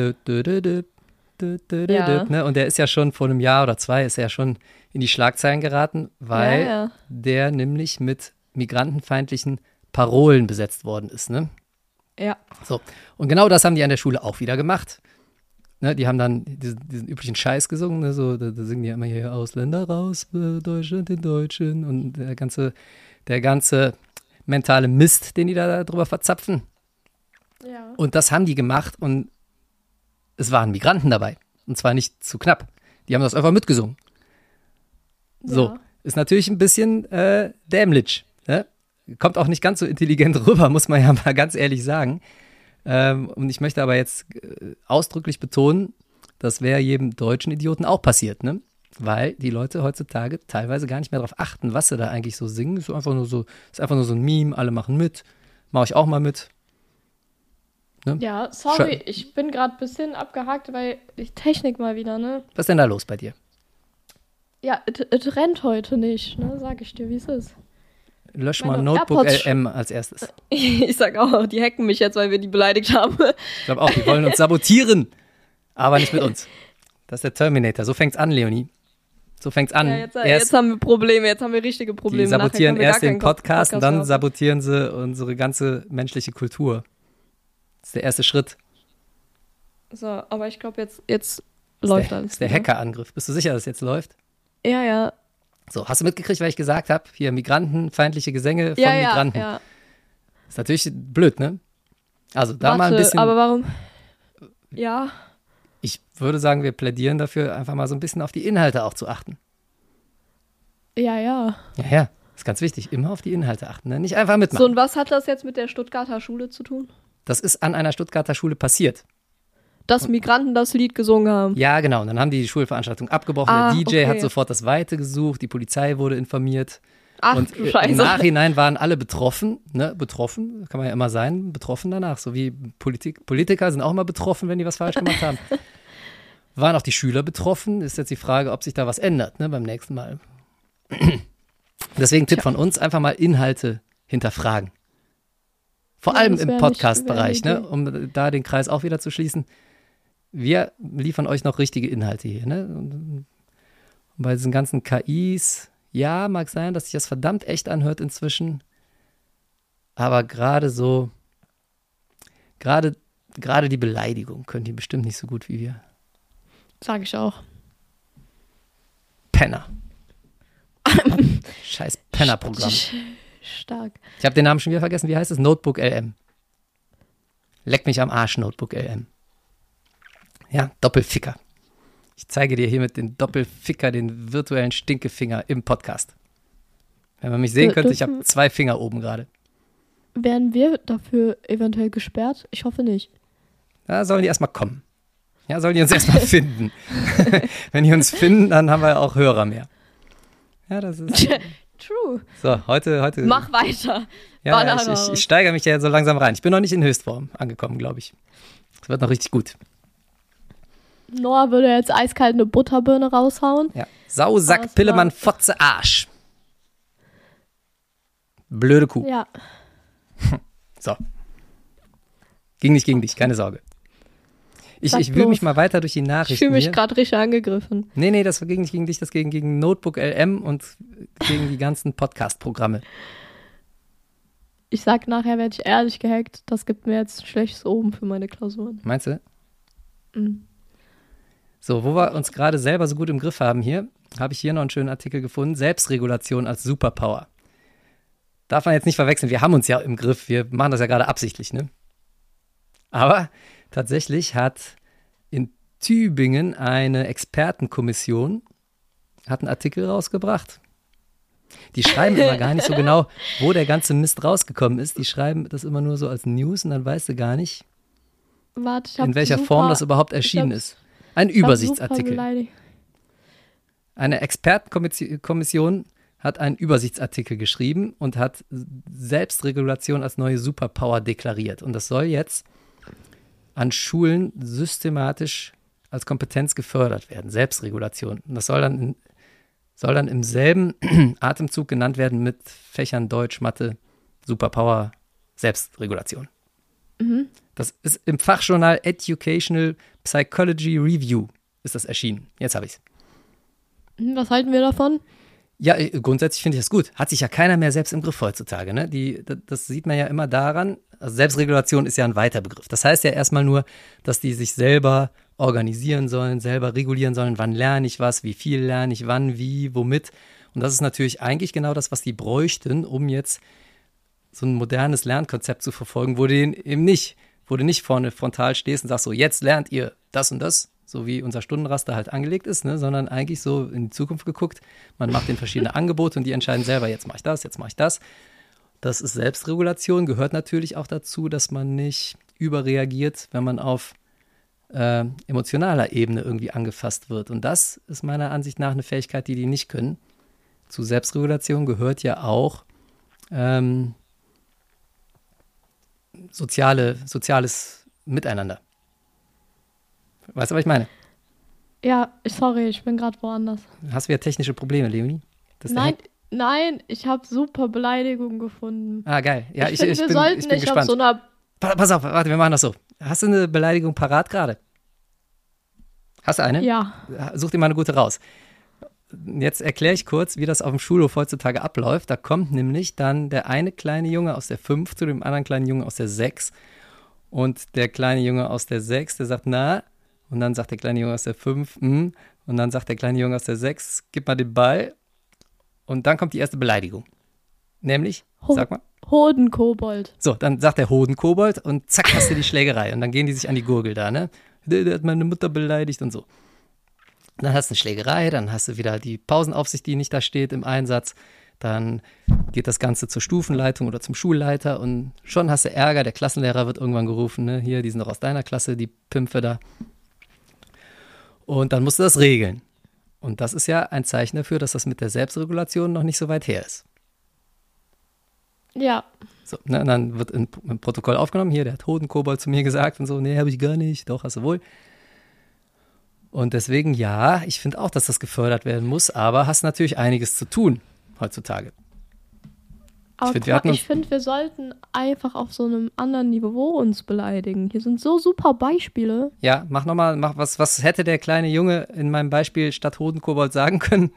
Ne? Und der ist ja schon vor einem Jahr oder zwei, ist ja schon in die Schlagzeilen geraten, weil der nämlich mit migrantenfeindlichen Parolen besetzt worden ist. Ne? Ja. So. Und genau das haben die an der Schule auch wieder gemacht. Ne, die haben dann diesen üblichen Scheiß gesungen, ne, so, da singen die ja immer hier Ausländer raus, Deutschland den Deutschen und der ganze mentale Mist, den die da drüber verzapfen. Ja. Und das haben die gemacht und es waren Migranten dabei. Und zwar nicht zu knapp. Die haben das einfach mitgesungen. So, Ja. ist natürlich ein bisschen dämlich. Ne? Kommt auch nicht ganz so intelligent rüber, muss man ja mal ganz ehrlich sagen. Und ich möchte aber jetzt ausdrücklich betonen, das wäre jedem deutschen Idioten auch passiert, ne? Weil die Leute heutzutage teilweise gar nicht mehr darauf achten, was sie da eigentlich so singen. Ist einfach nur so ein Meme, alle machen mit. Mache ich auch mal mit. Ne? Ja, sorry, ich bin gerade ein bisschen abgehakt, weil die Technik mal wieder, ne? Was ist denn da los bei dir? Ja, es rennt heute nicht, ne? Sag ich dir, wie es ist. Lösch mal Meine Notebook AirPods LM als erstes. Ich sag auch, die hacken mich jetzt, weil wir die beleidigt haben. Ich glaube auch, die wollen uns sabotieren. Aber nicht mit uns. Das ist der Terminator. So fängt's an, Leonie. So fängt's an. Ja, jetzt haben wir Probleme, jetzt haben wir richtige Probleme. Die sabotieren Nachher erst können wir den gar keinen Podcast und dann machen. sabotieren sie unsere ganze menschliche Kultur. Das ist der erste Schritt. So, aber ich glaube, jetzt läuft alles. Das ist der wieder. Hackerangriff. Bist du sicher, dass es jetzt läuft? Ja, ja. So, hast du mitgekriegt, weil ich gesagt habe, hier migrantenfeindliche Gesänge von Ja, Migranten. ja. Ist natürlich blöd, ne? Also da Warte, mal ein bisschen, aber warum? Ja. ich würde sagen, wir plädieren dafür, einfach mal so ein bisschen auf die Inhalte auch zu achten. Ja, ja. Ja, ist ganz wichtig, immer auf die Inhalte achten, ne? Nicht einfach mitmachen. So, und was hat das jetzt mit der Stuttgarter Schule zu tun? Das ist an einer Stuttgarter Schule passiert. Dass Migranten das Lied gesungen haben. Ja, genau. Und dann haben die Schulveranstaltung abgebrochen. Ah, Der DJ hat okay. sofort das Weite gesucht. Die Polizei wurde informiert. Ach, und du Scheiße. im Nachhinein waren alle betroffen. Ne? Betroffen, kann man ja immer sein. Betroffen danach. So wie Politiker sind auch immer betroffen, wenn die was falsch gemacht haben. Waren auch die Schüler betroffen. Ist jetzt die Frage, ob sich da was ändert, ne, beim nächsten Mal. Deswegen Tipp von uns, einfach mal Inhalte hinterfragen. Vor Ja, allem das im wär nicht- Podcast-Bereich, wär eine ne, um da den Kreis auch wieder zu schließen. Wir liefern euch noch richtige Inhalte hier. Ne? Und bei diesen ganzen KIs, ja, mag sein, dass sich das verdammt echt anhört inzwischen. Aber gerade so Gerade die Beleidigung können die bestimmt nicht so gut wie wir. Sag ich auch. Penner. Scheiß Penner-Programm. Stark. Ich habe den Namen schon wieder vergessen. Wie heißt es? Notebook LM. Leck mich am Arsch, Notebook LM. Ja, Doppelficker. Ich zeige dir hiermit den Doppelficker, den virtuellen Stinkefinger im Podcast. Wenn man mich sehen könnte, ich habe 2 Finger oben gerade. Werden wir dafür eventuell gesperrt? Ich hoffe nicht. Da sollen die erstmal kommen. Ja, sollen die uns erstmal finden. Wenn die uns finden, dann haben wir auch Hörer mehr. Ja, das ist... True. So, heute Mach weiter. Ja, ich steigere mich ja so langsam rein. Ich bin noch nicht in Höchstform angekommen, glaube ich. Es wird noch richtig gut. Noah würde jetzt eiskalt eine Butterbirne raushauen. Ja. Sausack, Pillemann, Fotze, Arsch. Blöde Kuh. Ja. So. Ging nicht gegen dich, keine Sorge. Ich wühle mich mal weiter durch die Nachrichten. Ich fühle mich hier. gerade richtig angegriffen. Nee, das ging nicht gegen dich, das ging gegen Notebook LM und gegen die ganzen Podcast-Programme. Ich sag nachher, werde ich ehrlich gehackt. Das gibt mir jetzt ein schlechtes Oben für meine Klausuren. Meinst du? Mhm. So, wo wir uns gerade selber so gut im Griff haben hier, habe ich hier noch einen schönen Artikel gefunden. Selbstregulation als Superpower. Darf man jetzt nicht verwechseln, wir haben uns ja im Griff, wir machen das ja gerade absichtlich, ne? Aber tatsächlich hat in Tübingen eine Expertenkommission einen Artikel rausgebracht. Die schreiben immer gar nicht so genau, wo der ganze Mist rausgekommen ist. Die schreiben das immer nur so als News und dann weißt du gar nicht, in welcher Form das überhaupt erschienen ist. Ein Übersichtsartikel. Eine Expertenkommission hat einen Übersichtsartikel geschrieben und hat Selbstregulation als neue Superpower deklariert. Und das soll jetzt an Schulen systematisch als Kompetenz gefördert werden. Selbstregulation. Und das soll dann im selben Atemzug genannt werden mit Fächern Deutsch, Mathe, Superpower, Selbstregulation. Mhm. Das ist im Fachjournal Educational Psychology Review ist das erschienen. Jetzt habe ich es. Was halten wir davon? Ja, grundsätzlich finde ich das gut. Hat sich ja keiner mehr selbst im Griff heutzutage. Ne? Das sieht man ja immer daran, also Selbstregulation ist ja ein weiter Begriff. Das heißt ja erstmal nur, dass die sich selber organisieren sollen, selber regulieren sollen, wann lerne ich was, wie viel lerne ich, wann, wie, womit. Und das ist natürlich eigentlich genau das, was die bräuchten, um jetzt so ein modernes Lernkonzept zu verfolgen, wo du nicht vorne frontal stehst und sagst so, jetzt lernt ihr das und das, so wie unser Stundenraster halt angelegt ist, ne, sondern eigentlich so in die Zukunft geguckt. Man macht denen verschiedene Angebote und die entscheiden selber, jetzt mache ich das, jetzt mache ich das. Das ist Selbstregulation, gehört natürlich auch dazu, dass man nicht überreagiert, wenn man auf emotionaler Ebene irgendwie angefasst wird. Und das ist meiner Ansicht nach eine Fähigkeit, die nicht können. Zu Selbstregulation gehört ja auch soziales Miteinander. Weißt du, was ich meine? Ja, sorry, ich bin gerade woanders. Hast du wieder technische Probleme, Leonie? Nein, ich habe super Beleidigungen gefunden. Ah, geil. Ja, ich bin gespannt. Auf so einer Pass auf, warte, wir machen das so. Hast du eine Beleidigung parat gerade? Hast du eine? Ja. Such dir mal eine gute raus. Jetzt erkläre ich kurz, wie das auf dem Schulhof heutzutage abläuft. Da kommt nämlich dann der eine kleine Junge aus der 5 zu dem anderen kleinen Junge aus der 6. Und der kleine Junge aus der 6, der sagt, na? Und dann sagt der kleine Junge aus der 5, Und dann sagt der kleine Junge aus der 6, gib mal den Ball. Und dann kommt die erste Beleidigung. Nämlich, sag mal. Hodenkobold. So, dann sagt der Hodenkobold und zack, hast du die Schlägerei. Und dann gehen die sich an die Gurgel da, ne? Der hat meine Mutter beleidigt und so. Dann hast du eine Schlägerei, dann hast du wieder die Pausenaufsicht, die nicht da steht im Einsatz. Dann geht das Ganze zur Stufenleitung oder zum Schulleiter und schon hast du Ärger. Der Klassenlehrer wird irgendwann gerufen, ne? Hier, die sind doch aus deiner Klasse, die Pimpfe da. Und dann musst du das regeln. Und das ist ja ein Zeichen dafür, dass das mit der Selbstregulation noch nicht so weit her ist. Ja. So, ne, und dann wird im Protokoll aufgenommen, hier, der hat Hodenkobold zu mir gesagt und so, nee, habe ich gar nicht, doch, hast du wohl. Und deswegen, ja, ich finde auch, dass das gefördert werden muss, aber hast natürlich einiges zu tun heutzutage. Aber ich finde, wir sollten einfach auf so einem anderen Niveau uns beleidigen. Hier sind so super Beispiele. Ja, mach was hätte der kleine Junge in meinem Beispiel statt Hodenkobold sagen können?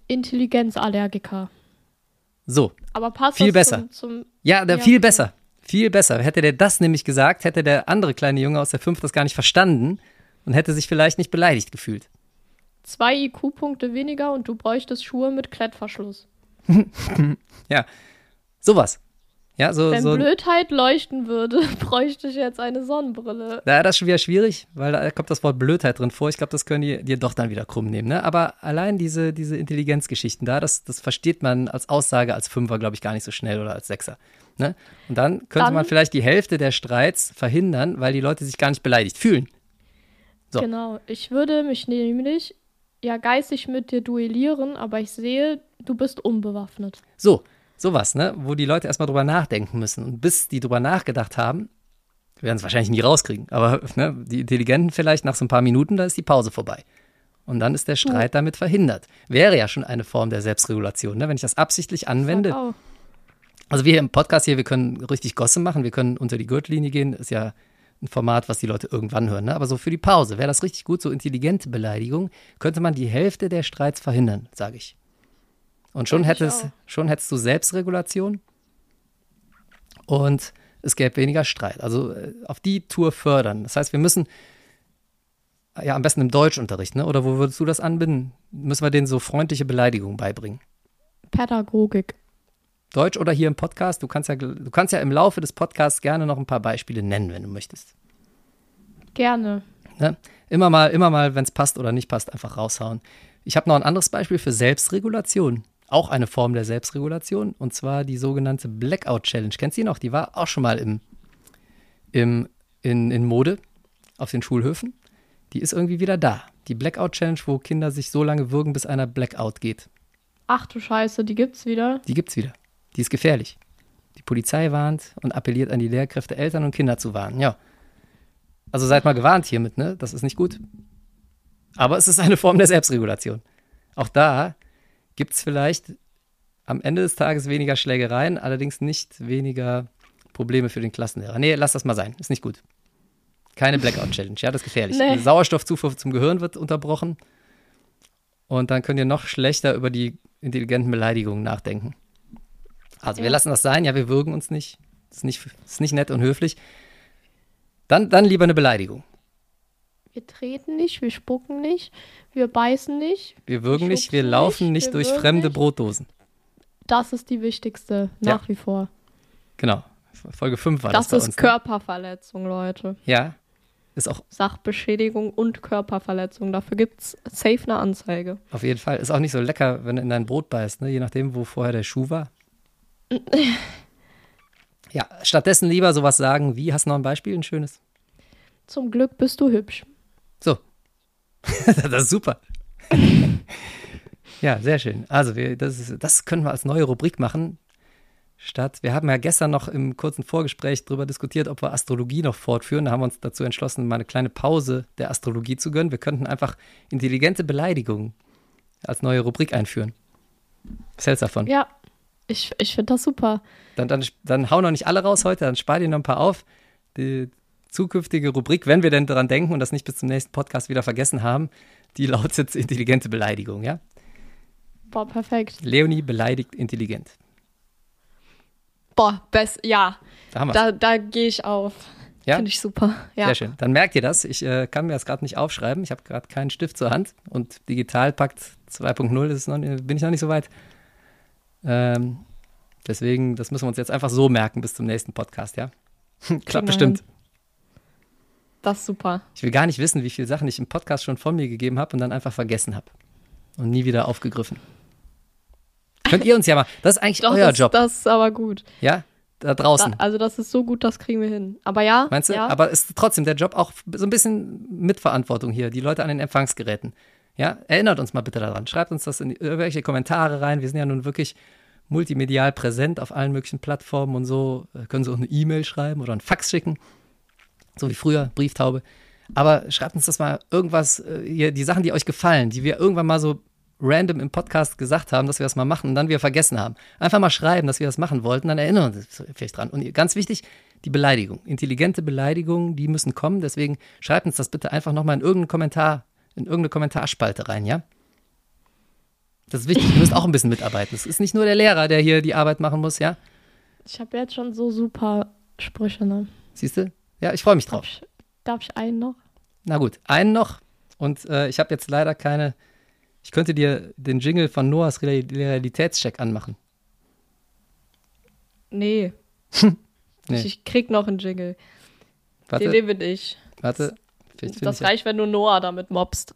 Intelligenzallergiker. So. Aber passt viel das besser. Zum viel besser. Viel besser. Hätte der das nämlich gesagt, hätte der andere kleine Junge aus der 5 das gar nicht verstanden und hätte sich vielleicht nicht beleidigt gefühlt. 2 IQ-Punkte weniger und du bräuchtest Schuhe mit Klettverschluss. Ja, sowas. Ja, Wenn so. Blödheit leuchten würde, bräuchte ich jetzt eine Sonnenbrille. Da das ist schon wieder schwierig, weil da kommt das Wort Blödheit drin vor. Ich glaube, das können die dir doch dann wieder krumm nehmen. Ne? Aber allein diese Intelligenzgeschichten da, das versteht man als Aussage als Fünfer, glaube ich, gar nicht so schnell oder als Sechser. Ne? Und dann könnte man vielleicht die Hälfte der Streits verhindern, weil die Leute sich gar nicht beleidigt fühlen. So. Genau, ich würde mich nämlich ja geistig mit dir duellieren, aber ich sehe, du bist unbewaffnet. Sowas, ne? Wo die Leute erstmal drüber nachdenken müssen. Und bis die drüber nachgedacht haben, werden es wahrscheinlich nie rauskriegen. Aber ne, die Intelligenten vielleicht nach so ein paar Minuten, da ist die Pause vorbei. Und dann ist der Streit damit verhindert. Wäre ja schon eine Form der Selbstregulation, ne? Wenn ich das absichtlich anwende. Also wir im Podcast hier, wir können richtig Gosse machen, wir können unter die Gürtellinie gehen, ist ja ein Format, was die Leute irgendwann hören. Ne? Aber so für die Pause wäre das richtig gut, so intelligente Beleidigung, könnte man die Hälfte der Streits verhindern, sage ich. Und schon hättest du Selbstregulation und es gäbe weniger Streit. Also auf die Tour fördern. Das heißt, wir müssen ja am besten im Deutschunterricht, ne? Oder wo würdest du das anbinden? Müssen wir denen so freundliche Beleidigungen beibringen? Pädagogik. Deutsch oder hier im Podcast? Du kannst ja im Laufe des Podcasts gerne noch ein paar Beispiele nennen, wenn du möchtest. Gerne. Ne? Immer mal, wenn es passt oder nicht passt, einfach raushauen. Ich habe noch ein anderes Beispiel für Selbstregulation. Auch eine Form der Selbstregulation, und zwar die sogenannte Blackout Challenge. Kennst du die noch? Die war auch schon mal in Mode auf den Schulhöfen. Die ist irgendwie wieder da. Die Blackout Challenge, wo Kinder sich so lange würgen, bis einer Blackout geht. Ach du Scheiße, die gibt's wieder? Die gibt's wieder. Die ist gefährlich. Die Polizei warnt und appelliert an die Lehrkräfte, Eltern und Kinder zu warnen. Ja. Also seid mal gewarnt hiermit, ne? Das ist nicht gut. Aber es ist eine Form der Selbstregulation. Auch da gibt es vielleicht am Ende des Tages weniger Schlägereien, allerdings nicht weniger Probleme für den Klassenlehrer. Nee, lass das mal sein. Ist nicht gut. Keine Blackout-Challenge. Ja, das ist gefährlich. Nee. Die Sauerstoffzufuhr zum Gehirn wird unterbrochen. Und dann könnt ihr noch schlechter über die intelligenten Beleidigungen nachdenken. Also wir lassen das sein. Ja, wir würgen uns nicht. Das ist nicht nett und höflich. Dann lieber eine Beleidigung. Wir treten nicht, wir spucken nicht, wir beißen nicht. Wir würgen nicht, wir laufen nicht durch fremde Brotdosen. Das ist die wichtigste, nach wie vor. Genau. Folge 5 war das bei uns. Das ist Körperverletzung, Leute. Ja. Ist auch Sachbeschädigung und Körperverletzung. Dafür gibt es safe eine Anzeige. Auf jeden Fall. Ist auch nicht so lecker, wenn du in dein Brot beißt, ne? Je nachdem, wo vorher der Schuh war. Ja, stattdessen lieber sowas sagen wie, hast du noch ein Beispiel, ein schönes? Zum Glück bist du hübsch. So. Das ist super. Ja, sehr schön. Also, das können wir als neue Rubrik machen. Wir haben ja gestern noch im kurzen Vorgespräch darüber diskutiert, ob wir Astrologie noch fortführen. Da haben wir uns dazu entschlossen, mal eine kleine Pause der Astrologie zu gönnen. Wir könnten einfach intelligente Beleidigungen als neue Rubrik einführen. Was hältst du davon? Ja, ich finde das super. Dann hau noch nicht alle raus heute, dann spar dir noch ein paar auf. Die zukünftige Rubrik, wenn wir denn daran denken und das nicht bis zum nächsten Podcast wieder vergessen haben, die lautet intelligente Beleidigung, ja? Boah, perfekt. Leonie beleidigt intelligent. Boah, ja. Da gehe ich auf. Ja? Finde ich super. Ja. Sehr schön. Dann merkt ihr das. Ich kann mir das gerade nicht aufschreiben. Ich habe gerade keinen Stift zur Hand. Und Digitalpakt 2.0 bin ich noch nicht so weit. Deswegen, das müssen wir uns jetzt einfach so merken bis zum nächsten Podcast, ja? Klappt bestimmt. Das ist super. Ich will gar nicht wissen, wie viele Sachen ich im Podcast schon von mir gegeben habe und dann einfach vergessen habe. Und nie wieder aufgegriffen. Könnt ihr uns ja mal, das ist eigentlich euer Job. Das ist aber gut. Ja, da draußen. Also das ist so gut, das kriegen wir hin. Aber ja. Meinst du? Ja. Aber ist trotzdem der Job auch so ein bisschen Mitverantwortung hier, die Leute an den Empfangsgeräten. Ja, erinnert uns mal bitte daran. Schreibt uns das in irgendwelche Kommentare rein. Wir sind ja nun wirklich multimedial präsent auf allen möglichen Plattformen und so. Können Sie auch eine E-Mail schreiben oder einen Fax schicken. So wie früher, Brieftaube. Aber schreibt uns das mal irgendwas, hier, die Sachen, die euch gefallen, die wir irgendwann mal so random im Podcast gesagt haben, dass wir das mal machen und dann wir vergessen haben. Einfach mal schreiben, dass wir das machen wollten, dann erinnern wir uns vielleicht dran. Und ganz wichtig, die Beleidigung. Intelligente Beleidigungen, die müssen kommen. Deswegen schreibt uns das bitte einfach nochmal in irgendeinen Kommentar, in irgendeine Kommentarspalte rein, ja? Das ist wichtig, ihr müsst auch ein bisschen mitarbeiten. Es ist nicht nur der Lehrer, der hier die Arbeit machen muss, ja? Ich habe jetzt schon so super Sprüche, ne? Siehst du? Ja, ich freue mich drauf. Darf ich einen noch? Na gut, einen noch. Und ich habe jetzt leider keine. Ich könnte dir den Jingle von Noahs Realitätscheck anmachen. Nee. Nee. Ich krieg noch einen Jingle. Warte, Den lebe ich. warte. Vielleicht finde Das ich reicht, wenn du Noah damit mobst.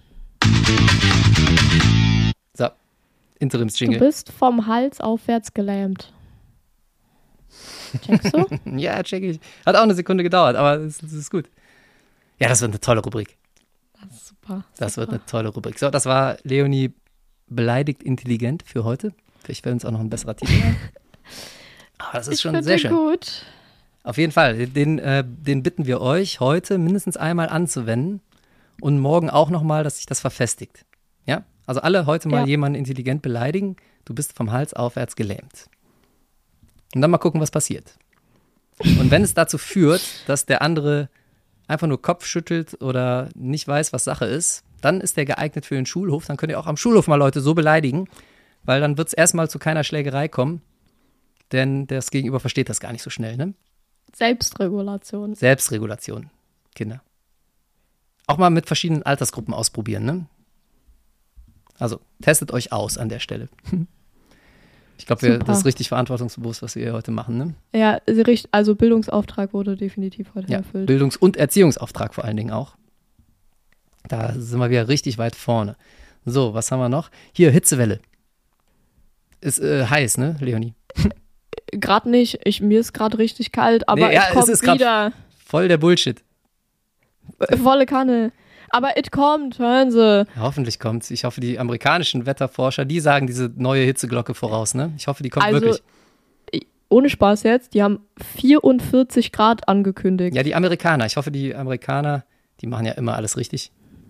So, Du Interims-Jingle. bist vom Hals aufwärts gelähmt. Checkst du? Ja, check ich. Hat auch eine Sekunde gedauert, aber es ist gut. Ja, das wird eine tolle Rubrik. Das ist super. Das wird eine tolle Rubrik. So, das war Leonie beleidigt intelligent für heute. Vielleicht fällt uns auch noch ein besserer Titel ein. Aber das ist schon sehr schön. Gut. Auf jeden Fall, den bitten wir euch heute mindestens einmal anzuwenden und morgen auch nochmal, dass sich das verfestigt. Ja? Also alle heute mal jemanden intelligent beleidigen, du bist vom Hals aufwärts gelähmt. Und dann mal gucken, was passiert. Und wenn es dazu führt, dass der andere einfach nur Kopf schüttelt oder nicht weiß, was Sache ist, dann ist der geeignet für den Schulhof. Dann könnt ihr auch am Schulhof mal Leute so beleidigen, weil dann wird es erstmal zu keiner Schlägerei kommen, denn das Gegenüber versteht das gar nicht so schnell, ne? Selbstregulation. Selbstregulation, Kinder. Auch mal mit verschiedenen Altersgruppen ausprobieren, ne? Also, testet euch aus an der Stelle. Ich glaube, das ist richtig verantwortungsbewusst, was wir hier heute machen, ne? Ja, also Bildungsauftrag wurde definitiv heute erfüllt. Bildungs- und Erziehungsauftrag vor allen Dingen auch. Da sind wir wieder richtig weit vorne. So, was haben wir noch? Hier, Hitzewelle. Ist heiß, ne, Leonie? Gerade nicht. Mir ist gerade richtig kalt, aber Nee, ja, es kommt es ist grad wieder. Voll der Bullshit. Volle Kanne. Aber es kommt, hören Sie. Ja, hoffentlich kommt's. Ich hoffe, die amerikanischen Wetterforscher, die sagen diese neue Hitzeglocke voraus, ne? Ich hoffe, die kommt wirklich. Ohne Spaß jetzt, die haben 44 Grad angekündigt. Ja, die Amerikaner. Ich hoffe, die Amerikaner, die machen ja immer alles richtig.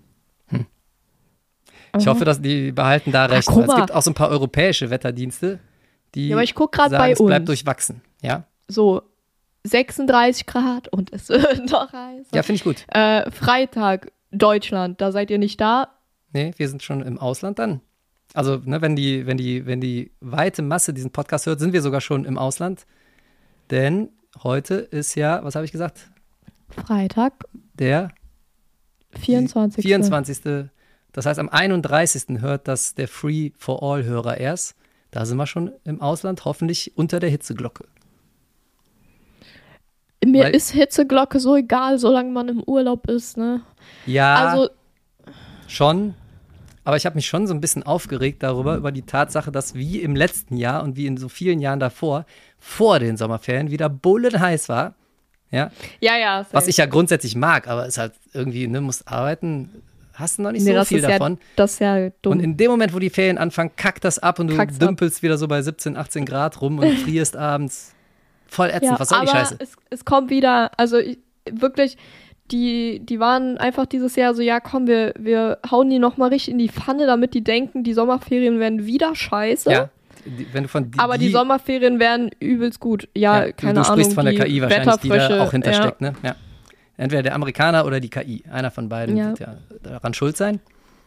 Ich hoffe, dass die behalten da recht. guck Es mal. gibt auch so ein paar europäische Wetterdienste, die Ja, aber ich guck gerade sagen, bei es bleibt uns. durchwachsen. Ja, So 36 Grad und es wird noch heißer. ja, finde ich gut. Freitag, Deutschland, da seid ihr nicht da. Nee, wir sind schon im Ausland dann. Also, ne, wenn die weite Masse diesen Podcast hört, sind wir sogar schon im Ausland. Denn heute ist ja, was habe ich gesagt? Freitag, Der 24. 24. Das heißt, am 31. hört das der Free-for-All-Hörer erst. Da sind wir schon im Ausland, hoffentlich unter der Hitzeglocke. Mir Weil- ist Hitzeglocke so egal, solange man im Urlaub ist, ne? Ja, Also, schon. Aber ich habe mich schon so ein bisschen aufgeregt darüber, über die Tatsache, dass wie im letzten Jahr und wie in so vielen Jahren davor, vor den Sommerferien, wieder bullenheiß war. Ja, ja. Safe. was ich ja grundsätzlich mag, aber ist halt irgendwie, ne, musst arbeiten, hast du noch nicht Nee, so das viel ist davon. das ist ja dumm. Und in dem Moment, wo die Ferien anfangen, kackt das ab und du Kackt's ab. dümpelst wieder so bei 17, 18 Grad rum und frierst abends. Voll ätzend, was soll die aber Scheiße? es kommt wieder, also wirklich, die waren einfach dieses Jahr so, ja komm, wir hauen die nochmal richtig in die Pfanne, damit die denken, die Sommerferien werden wieder scheiße. Ja, wenn du von Aber die Sommerferien werden übelst gut. Ja, keine du Ahnung. sprichst von der die KI wahrscheinlich, die da Wetterfrösche, auch hintersteckt, ja. ne? Ja. Entweder der Amerikaner oder die KI. Einer von beiden Ja. wird ja daran schuld sein.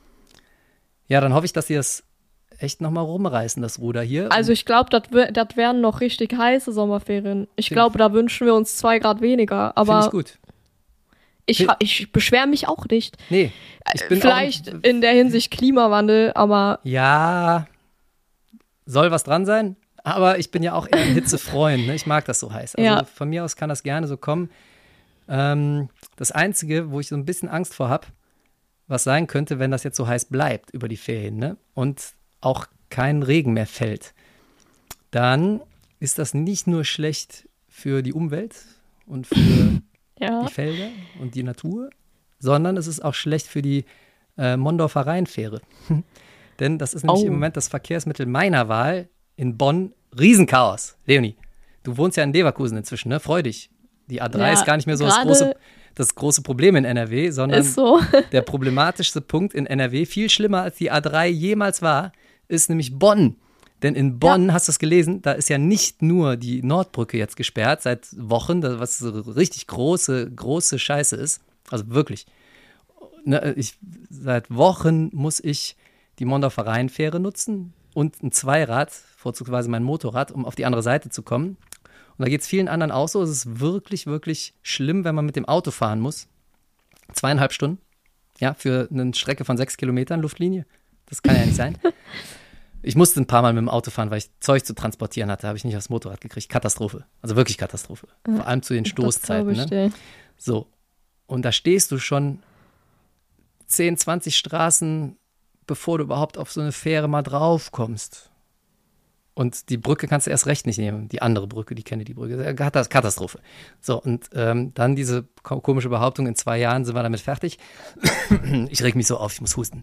Ja, dann hoffe ich, dass sie das echt nochmal rumreißen, das Ruder hier. Also ich glaube, das werden noch richtig heiße Sommerferien. Ich glaube, da wünschen wir uns 2 Grad weniger. Finde ich Aber gut. ich beschwere mich auch nicht. Nee, ich bin Vielleicht auch, in der Hinsicht Klimawandel, aber ja, soll was dran sein, aber ich bin ja auch eher ein Hitzefreund, ne? Ich mag das so heiß. Also Ja. von mir aus kann das gerne so kommen. Das Einzige, wo ich so ein bisschen Angst vor habe, was sein könnte, wenn das jetzt so heiß bleibt über die Ferien, ne? Und auch kein Regen mehr fällt, dann ist das nicht nur schlecht für die Umwelt und für ja. die Felder und die Natur, sondern es ist auch schlecht für die Mondorfer Rheinfähre. Denn das ist nämlich im Moment das Verkehrsmittel meiner Wahl in Bonn. Riesenchaos. Leonie, du wohnst ja in Leverkusen inzwischen, ne? Freu dich. Die A3 Ja, ist gar nicht mehr so das große Problem in NRW, sondern Ist so. der problematischste Punkt in NRW, viel schlimmer als die A3 jemals war, ist nämlich Bonn. Denn in Bonn, hast du es gelesen, da ist ja nicht nur die Nordbrücke jetzt gesperrt seit Wochen, was so richtig große Scheiße ist. Also wirklich. Ne, seit Wochen muss ich die Mondorfer Rheinfähre nutzen und ein Zweirad, vorzugsweise mein Motorrad, um auf die andere Seite zu kommen. Und da geht es vielen anderen auch so. Es ist wirklich, wirklich schlimm, wenn man mit dem Auto fahren muss. 2,5 Stunden, ja, für eine Strecke von 6 Kilometern Luftlinie. Das kann ja nicht sein. Ich musste ein paar Mal mit dem Auto fahren, weil ich Zeug zu transportieren hatte. Habe ich nicht aufs Motorrad gekriegt. Katastrophe. Also wirklich Katastrophe. Vor allem zu den Stoßzeiten. Ne? So. Und da stehst du schon 10, 20 Straßen, bevor du überhaupt auf so eine Fähre mal drauf kommst. Und die Brücke kannst du erst recht nicht nehmen. Die andere Brücke, die Kennedy-Brücke. Katastrophe. So, und dann diese komische Behauptung, in 2 Jahren sind wir damit fertig. Ich reg mich so auf, ich muss husten.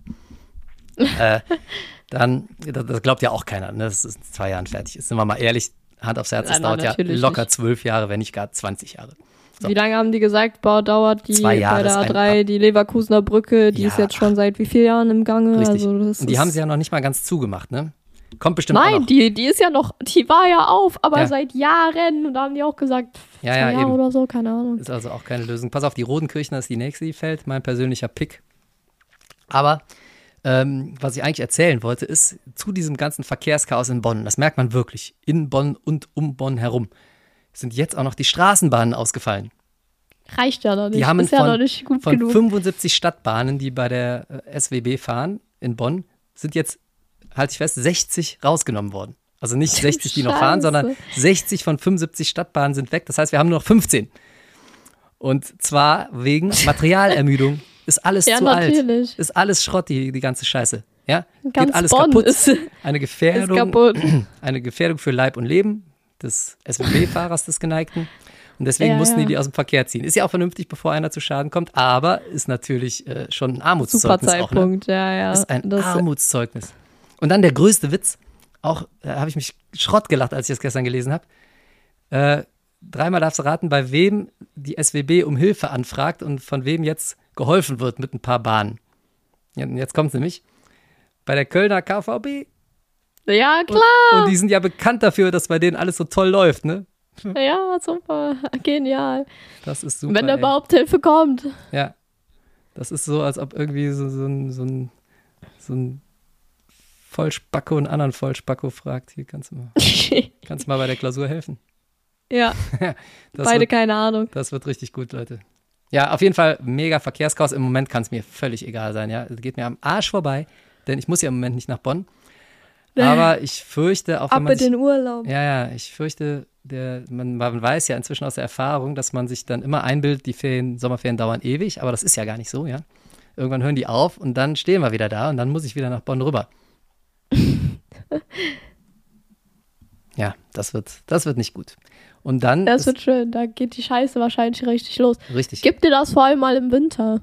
Dann, das glaubt ja auch keiner, ne, dass es in 2 Jahren fertig ist. Sind wir mal ehrlich, Hand aufs Herz, das dauert ja locker nicht. 12 Jahre, wenn nicht gar 20 Jahre. So. Wie lange haben die gesagt, dauert die 2 Jahre bei der A3, die Leverkusener Brücke, die ist jetzt schon seit wie vielen Jahren im Gange? Richtig. Also und die haben sie ja noch nicht mal ganz zugemacht, ne? Kommt bestimmt auch noch. Nein, die ist ja noch, die war ja auf, aber seit Jahren. Und da haben die auch gesagt, 2 Jahre eben. Oder so, keine Ahnung. Ist also auch keine Lösung. Pass auf, die Rodenkirchner ist die nächste, die fällt. Mein persönlicher Pick. Aber was ich eigentlich erzählen wollte, ist zu diesem ganzen Verkehrschaos in Bonn, das merkt man wirklich, in Bonn und um Bonn herum, sind jetzt auch noch die Straßenbahnen ausgefallen. Reicht ja noch nicht. Die haben ist ja noch nicht gut von genug. 75 Stadtbahnen, die bei der SWB fahren in Bonn, sind jetzt, halte ich fest, 60 rausgenommen worden. Also nicht 60, die noch fahren, sondern 60 von 75 Stadtbahnen sind weg. Das heißt, wir haben nur noch 15. Und zwar wegen Materialermüdung. Ist alles zu natürlich. alt. Ist alles Schrott, die ganze Scheiße. Ja? Ganz geht alles Bonn kaputt. Ist eine Gefährdung für Leib und Leben des SWB-Fahrers, des Geneigten. Und deswegen mussten die aus dem Verkehr ziehen. Ist ja auch vernünftig, bevor einer zu Schaden kommt, aber ist natürlich schon ein Armutszeugnis. Super Zeitpunkt, auch, ne? Ist ein Armutszeugnis. Und dann der größte Witz, auch habe ich mich Schrott gelacht, als ich das gestern gelesen habe. 3-mal darfst du raten, bei wem die SWB um Hilfe anfragt und von wem jetzt geholfen wird mit ein paar Bahnen. Ja, jetzt kommt es nämlich. Bei der Kölner KVB. Ja, klar. Und die sind ja bekannt dafür, dass bei denen alles so toll läuft, ne? Ja, super. Genial. Das ist super. Wenn da überhaupt Hilfe kommt. Ja. Das ist so, als ob irgendwie so ein Vollspacko einen anderen Vollspacko fragt. Hier kannst du mal bei der Klausur helfen. Ja. Beide keine Ahnung. Das wird richtig gut, Leute. Ja, auf jeden Fall mega Verkehrschaos. Im Moment kann es mir völlig egal sein. Ja, es geht mir am Arsch vorbei, denn ich muss ja im Moment nicht nach Bonn. Aber ich fürchte, auch wenn man den Urlaub. Ja, ich fürchte, man weiß ja inzwischen aus der Erfahrung, dass man sich dann immer einbildet, die Sommerferien dauern ewig, aber das ist ja gar nicht so, ja. Irgendwann hören die auf und dann stehen wir wieder da und dann muss ich wieder nach Bonn rüber. Ja, das wird nicht gut. Und dann. Das wird schön, da geht die Scheiße wahrscheinlich richtig los. Richtig. Gib dir das vor allem mal im Winter.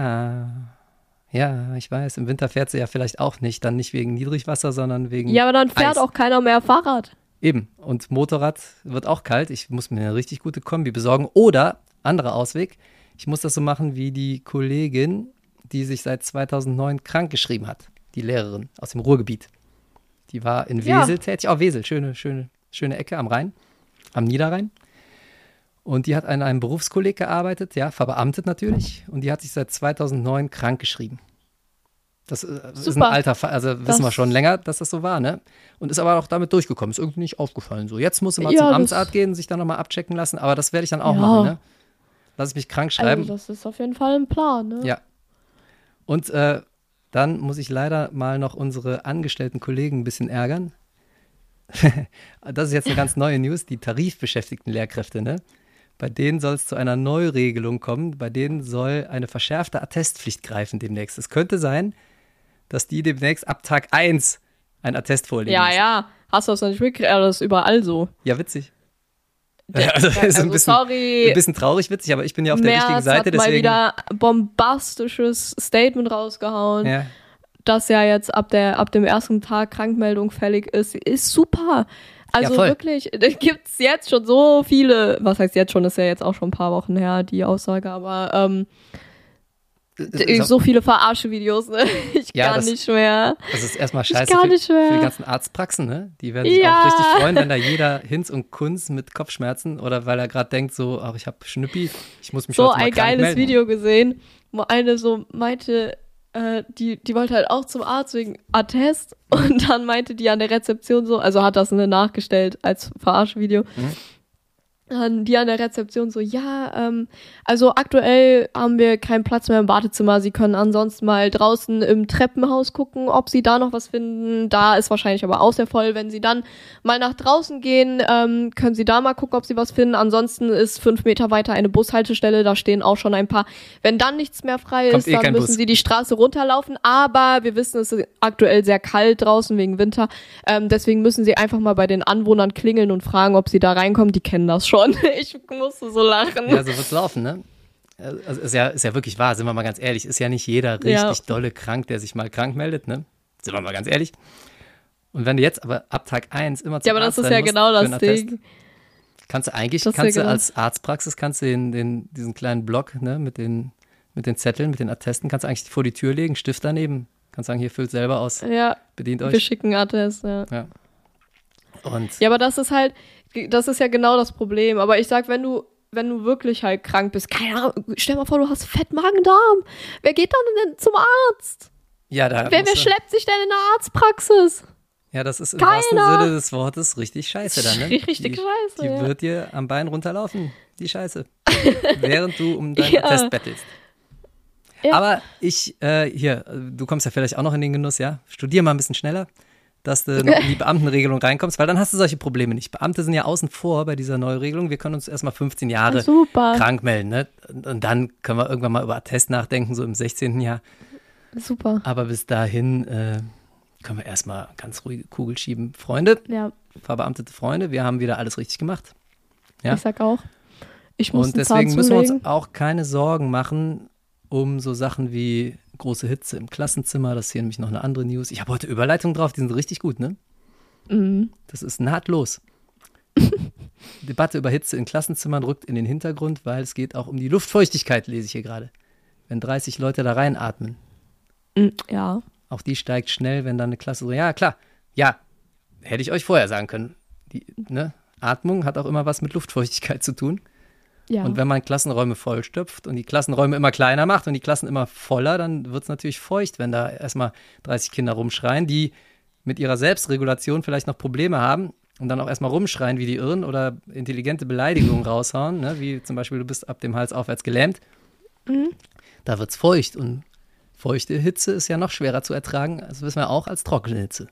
Ja, ich weiß. Im Winter fährt sie ja vielleicht auch nicht. Dann nicht wegen Niedrigwasser, sondern wegen Ja, aber dann fährt Eis. Auch keiner mehr Fahrrad. Eben. Und Motorrad wird auch kalt. Ich muss mir eine richtig gute Kombi besorgen. Oder, anderer Ausweg, ich muss das so machen wie die Kollegin, die sich seit 2009 krankgeschrieben hat. Die Lehrerin aus dem Ruhrgebiet. Die war in Wesel tätig. Auch Wesel, schöne Ecke am Rhein, am Niederrhein. Und die hat an einem Berufskolleg gearbeitet, ja, verbeamtet natürlich. Und die hat sich seit 2009 krankgeschrieben. Das ist ein alter Fall, also wissen wir schon länger, dass das so war, ne? Und ist aber auch damit durchgekommen, ist irgendwie nicht aufgefallen. So, jetzt muss sie mal zum Amtsarzt gehen, sich dann nochmal abchecken lassen, aber das werde ich dann auch machen, ne? Lass ich mich krank schreiben. Also das ist auf jeden Fall ein Plan, ne? Ja. Und dann muss ich leider mal noch unsere angestellten Kollegen ein bisschen ärgern. Das ist jetzt eine ganz neue News, die tarifbeschäftigten Lehrkräfte, ne? Bei denen soll es zu einer Neuregelung kommen, bei denen soll eine verschärfte Attestpflicht greifen demnächst. Es könnte sein, dass die demnächst ab Tag 1 ein Attest vorlegen müssen. Ja, hast du das noch nicht mitgekriegt? Das ist überall so. Ja, witzig. Also ist ein bisschen traurig witzig, aber ich bin ja auf der richtigen Seite. Hat mal wieder bombastisches Statement rausgehauen, dass ja jetzt ab dem ersten Tag Krankmeldung fällig ist super. Also wirklich, da gibt es jetzt schon so viele, was heißt jetzt schon, ist ja jetzt auch schon ein paar Wochen her, die Aussage, aber so viele Verarsche-Videos, ne? Ich kann nicht mehr. Das ist erstmal scheiße für die ganzen Arztpraxen, ne? Die werden sich auch richtig freuen, wenn da jeder Hinz und Kunz mit Kopfschmerzen oder weil er gerade denkt so, ach, ich habe Schnüppi, ich muss mich heute mal krank melden. So ein geiles Video gesehen, wo eine so meinte, die wollte halt auch zum Arzt wegen Attest und dann meinte die an der Rezeption so, also hat das nachgestellt als Verarsche-Video. die an der Rezeption so, also aktuell haben wir keinen Platz mehr im Badezimmer. Sie können ansonsten mal draußen im Treppenhaus gucken, ob sie da noch was finden. Da ist wahrscheinlich aber auch sehr voll. Wenn sie dann mal nach draußen gehen, können sie da mal gucken, ob sie was finden. Ansonsten ist 5 Meter weiter eine Bushaltestelle, da stehen auch schon ein paar. Wenn dann nichts mehr frei ist, dann müssen sie die Straße runterlaufen. Aber wir wissen, es ist aktuell sehr kalt draußen wegen Winter. Deswegen müssen sie einfach mal bei den Anwohnern klingeln und fragen, ob sie da reinkommen. Die kennen das schon. Ich musste so lachen. Ja, so wird's laufen, ne? Also ist ja wirklich wahr, sind wir mal ganz ehrlich. Ist ja nicht jeder richtig dolle krank, der sich mal krank meldet, ne? Sind wir mal ganz ehrlich. Und wenn du jetzt aber ab Tag 1 immer zum Arzt das ist ja genau das Ding. Kannst du als Arztpraxis, diesen kleinen Block, ne, mit den Zetteln, mit den Attesten, kannst du eigentlich vor die Tür legen, Stift daneben. Kannst sagen, hier füllt selber aus. Ja, bedient euch. Wir schicken Attest, ja. Und ja, aber das ist ja genau das Problem. Aber ich sag, wenn du wirklich halt krank bist, keine Ahnung, stell mal vor, du hast Fettmagen-Darm. Wer geht dann denn zum Arzt? Ja, wer schleppt sich denn in der Arztpraxis? Ja, das ist im wahrsten Sinne des Wortes richtig scheiße dann, ne? Richtig scheiße, Die wird dir am Bein runterlaufen, die Scheiße. Während du um deinen Attest bettelst. Ja. Aber du kommst ja vielleicht auch noch in den Genuss, ja? Studier mal ein bisschen schneller, dass du noch in die Beamtenregelung reinkommst, weil dann hast du solche Probleme nicht. Beamte sind ja außen vor bei dieser Neuregelung. Wir können uns erstmal 15 Jahre krank melden, ne? Und dann können wir irgendwann mal über Attest nachdenken, so im 16. Jahr. Super. Aber bis dahin können wir erstmal ganz ruhige Kugel schieben. Freunde, verbeamtete Freunde, wir haben wieder alles richtig gemacht. Ja? Ich sag auch. Ich muss Und deswegen müssen wir uns auch keine Sorgen machen um so Sachen wie große Hitze im Klassenzimmer. Das ist hier nämlich noch eine andere News. Ich habe heute Überleitungen drauf, die sind richtig gut, ne? Mhm. Das ist nahtlos. Debatte über Hitze in Klassenzimmern rückt in den Hintergrund, weil es geht auch um die Luftfeuchtigkeit, lese ich hier gerade. Wenn 30 Leute da reinatmen. Ja. Auch die steigt schnell, wenn dann eine Klasse so, ja, klar, ja, hätte ich euch vorher sagen können. Die Atmung hat auch immer was mit Luftfeuchtigkeit zu tun. Ja. Und wenn man Klassenräume vollstopft und die Klassenräume immer kleiner macht und die Klassen immer voller, dann wird es natürlich feucht, wenn da erstmal 30 Kinder rumschreien, die mit ihrer Selbstregulation vielleicht noch Probleme haben und dann auch erstmal rumschreien wie die Irren oder intelligente Beleidigungen raushauen, ne? Wie zum Beispiel, du bist ab dem Hals aufwärts gelähmt. Mhm. Da wird es feucht und feuchte Hitze ist ja noch schwerer zu ertragen, das wissen wir auch, als trockene Hitze.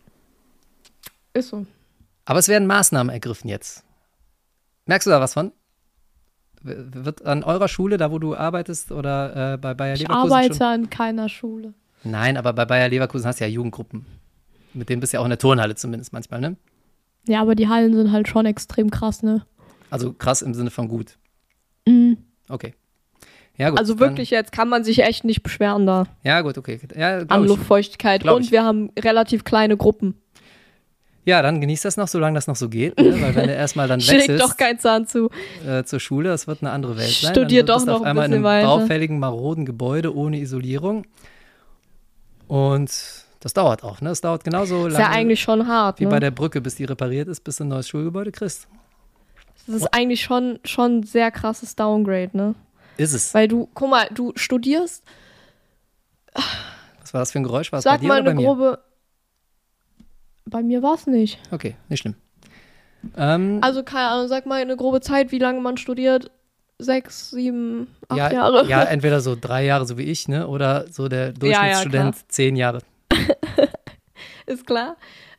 Ist so. Aber es werden Maßnahmen ergriffen jetzt. Merkst du da was von? Wird an eurer Schule, da wo du arbeitest, oder bei Bayer Leverkusen? Ich arbeite an keiner Schule. Nein, aber bei Bayer Leverkusen hast du ja Jugendgruppen. Mit denen bist du ja auch in der Turnhalle zumindest manchmal, ne? Ja, aber die Hallen sind halt schon extrem krass, ne? Also krass im Sinne von gut. Mhm. Okay. Ja, gut. Also wirklich, jetzt kann man sich echt nicht beschweren da. Ja, gut, okay. Ja, an Luftfeuchtigkeit. Und wir haben relativ kleine Gruppen. Ja, dann genießt das noch, solange das noch so geht, ne? Weil wenn du erstmal dann wechselst Schlägt doch kein Zahn zu. Zur Schule, das wird eine andere Welt sein. Studier doch noch ein bisschen weiter. Auf einmal in einem weiter. baufälligen, maroden Gebäude ohne Isolierung. Und das dauert auch, ne? Das dauert genauso lange. Ist ja eigentlich schon hart, wie ne? bei der Brücke, bis die repariert ist, bis du ein neues Schulgebäude kriegst. Das ist eigentlich schon ein sehr krasses Downgrade, ne? Ist es. Weil guck mal, du studierst. Was war das für ein Geräusch? War es Sag bei dir mal oder bei eine mir? grobe. Bei mir war es nicht. Okay, nicht schlimm. Also, keine Ahnung, sag mal eine grobe Zeit, wie lange man studiert. 6, 7, 8 Jahre. Ja, entweder so 3 Jahre, so wie ich, ne? Oder so der Durchschnittsstudent 10 Jahre. Ist klar.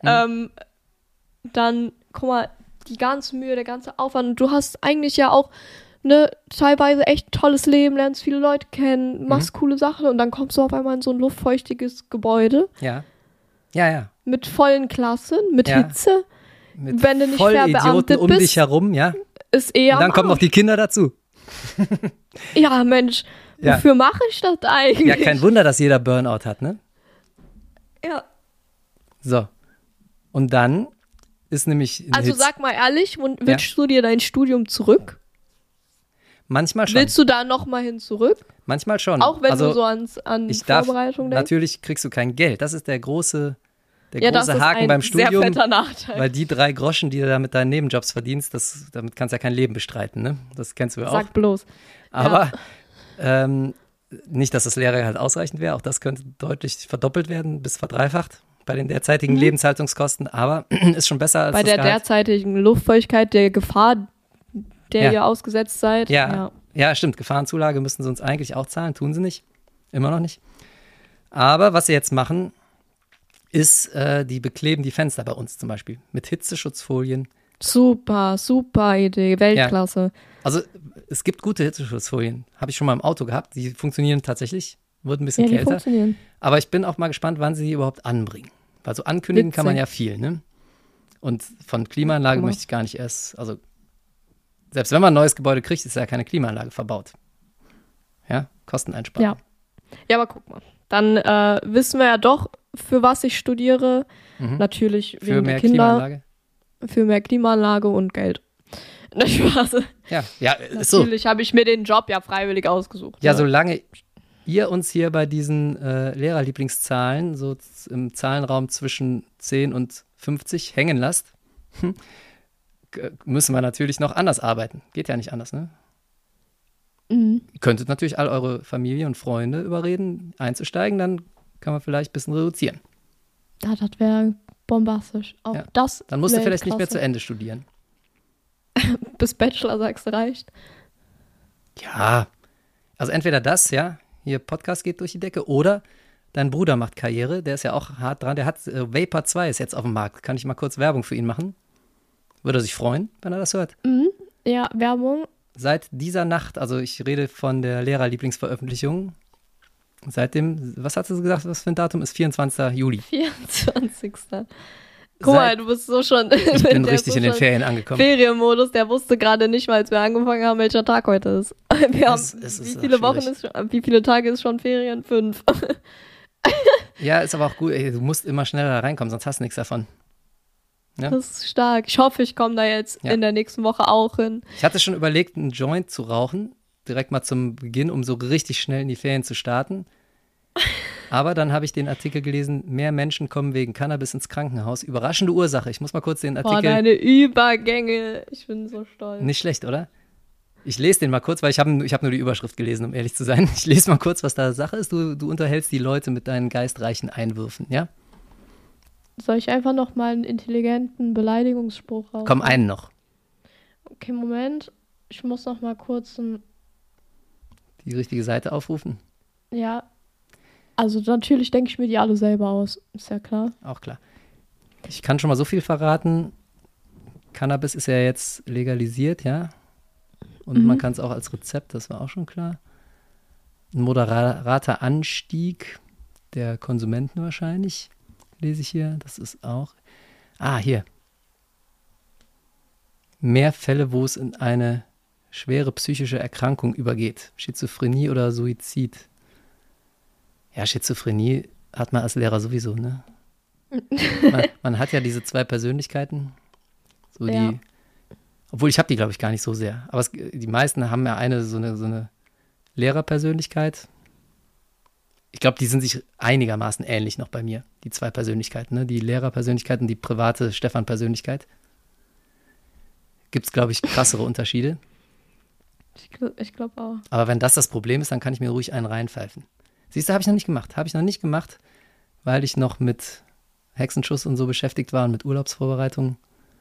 Dann, guck mal, die ganze Mühe, der ganze Aufwand. Du hast eigentlich ja auch teilweise echt ein tolles Leben, lernst viele Leute kennen, machst coole Sachen und dann kommst du auf einmal in so ein luftfeuchtiges Gebäude. Ja. Ja. Mit vollen Klassen, mit Hitze. Mit wenn du nicht Vollidioten um dich herum, ja. Ist eher. Und dann kommen noch die Kinder dazu. Ja, Mensch, wofür mache ich das eigentlich? Ja, kein Wunder, dass jeder Burnout hat, ne? Ja. So. Und dann ist nämlich. Also sag mal ehrlich, wünschst du dir dein Studium zurück? Manchmal schon. Willst du da nochmal hin zurück? Manchmal schon. Auch wenn du so an Vorbereitung denkst? Natürlich kriegst du kein Geld. Das ist der große das ist Haken beim Studium. Sehr fetter Nachteil. Weil die 3 Groschen, die du da mit deinen Nebenjobs verdienst, damit kannst du ja kein Leben bestreiten, ne? Das kennst du ja auch. Sag bloß. Aber nicht, dass das Lehrgehalt ausreichend wäre. Auch das könnte deutlich verdoppelt werden, bis verdreifacht bei den derzeitigen Lebenshaltungskosten. Aber ist schon besser als bei das der Gehalt. Derzeitigen Luftfeuchtigkeit, der Gefahr, der ihr ausgesetzt seid. Ja, stimmt. Gefahrenzulage müssen sie uns eigentlich auch zahlen, tun sie nicht. Immer noch nicht. Aber was sie jetzt machen, ist, die bekleben die Fenster bei uns zum Beispiel mit Hitzeschutzfolien. Super Idee, Weltklasse. Ja. Also es gibt gute Hitzeschutzfolien. Habe ich schon mal im Auto gehabt. Die funktionieren tatsächlich. Wird ein bisschen kälter. Funktionieren. Aber ich bin auch mal gespannt, wann sie die überhaupt anbringen. Weil so ankündigen kann man ja viel, ne? Und von Klimaanlage möchte ich gar nicht erst, also selbst wenn man ein neues Gebäude kriegt, ist ja keine Klimaanlage verbaut. Ja, Kosteneinsparung. Ja, aber guck mal. Dann wissen wir ja doch, für was ich studiere. Natürlich für wegen mehr der Kinder. Klimaanlage. Für mehr Klimaanlage und Geld. Na, Spaß. Ja, ist so. Natürlich habe ich mir den Job ja freiwillig ausgesucht. Ja, solange ihr uns hier bei diesen Lehrerlieblingszahlen so im Zahlenraum zwischen 10 und 50 hängen lasst, müssen wir natürlich noch anders arbeiten. Geht ja nicht anders, ne? Ihr könntet natürlich all eure Familie und Freunde überreden, einzusteigen, dann kann man vielleicht ein bisschen reduzieren. Ja, das wäre bombastisch. Auch das dann musst du vielleicht nicht mehr zu Ende studieren. Bis Bachelor, sagst du, reicht. Ja, also entweder das, ja, hier Podcast geht durch die Decke, oder dein Bruder macht Karriere, der ist ja auch hart dran, der hat Vapor 2 ist jetzt auf dem Markt. Kann ich mal kurz Werbung für ihn machen? Würde er sich freuen, wenn er das hört? Ja, Werbung. Seit dieser Nacht, also ich rede von der Lehrerlieblingsveröffentlichung, seitdem, was hast du gesagt, was für ein Datum ist? 24. Juli. 24. Guck mal, du bist so schon. Ich bin richtig in den Ferien angekommen. Ferienmodus, der wusste gerade nicht mal, als wir angefangen haben, welcher Tag heute ist. Wir haben, wie viele Tage ist schon Ferien? 5. Ja, ist aber auch gut. Ey, du musst immer schneller reinkommen, sonst hast du nichts davon. Ja? Das ist stark. Ich hoffe, ich komme da jetzt in der nächsten Woche auch hin. Ich hatte schon überlegt, einen Joint zu rauchen, direkt mal zum Beginn, um so richtig schnell in die Ferien zu starten. Aber dann habe ich den Artikel gelesen, mehr Menschen kommen wegen Cannabis ins Krankenhaus. Überraschende Ursache. Ich muss mal kurz den Artikel... Boah, deine Übergänge. Ich bin so stolz. Nicht schlecht, oder? Ich lese den mal kurz, weil ich hab nur die Überschrift gelesen, um ehrlich zu sein. Ich lese mal kurz, was da Sache ist. Du unterhältst die Leute mit deinen geistreichen Einwürfen, ja? Soll ich einfach noch mal einen intelligenten Beleidigungsspruch raus? Komm, einen noch. Okay, Moment. Ich muss noch mal kurz die richtige Seite aufrufen? Ja. Also natürlich denke ich mir die alle selber aus. Ist ja klar. Auch klar. Ich kann schon mal so viel verraten. Cannabis ist ja jetzt legalisiert, ja? Und man kann es auch als Rezept, das war auch schon klar. Ein moderater Anstieg der Konsumenten wahrscheinlich, lese ich hier. Das ist auch... hier. Mehr Fälle, wo es in eine schwere psychische Erkrankung übergeht. Schizophrenie oder Suizid. Ja, Schizophrenie hat man als Lehrer sowieso, ne? Man hat ja diese 2 Persönlichkeiten. So die... Obwohl, ich habe die, glaube ich, gar nicht so sehr. Aber die meisten haben ja so eine Lehrerpersönlichkeit. Ich glaube, die sind sich einigermaßen ähnlich noch bei mir, die 2 Persönlichkeiten. Ne? Die Lehrerpersönlichkeit und die private Stefan-Persönlichkeit. Gibt es, glaube ich, krassere Unterschiede. Ich glaube auch. Aber wenn das Problem ist, dann kann ich mir ruhig einen reinpfeifen. Siehst du, habe ich noch nicht gemacht. Habe ich noch nicht gemacht, weil ich noch mit Hexenschuss und so beschäftigt war und mit Urlaubsvorbereitungen.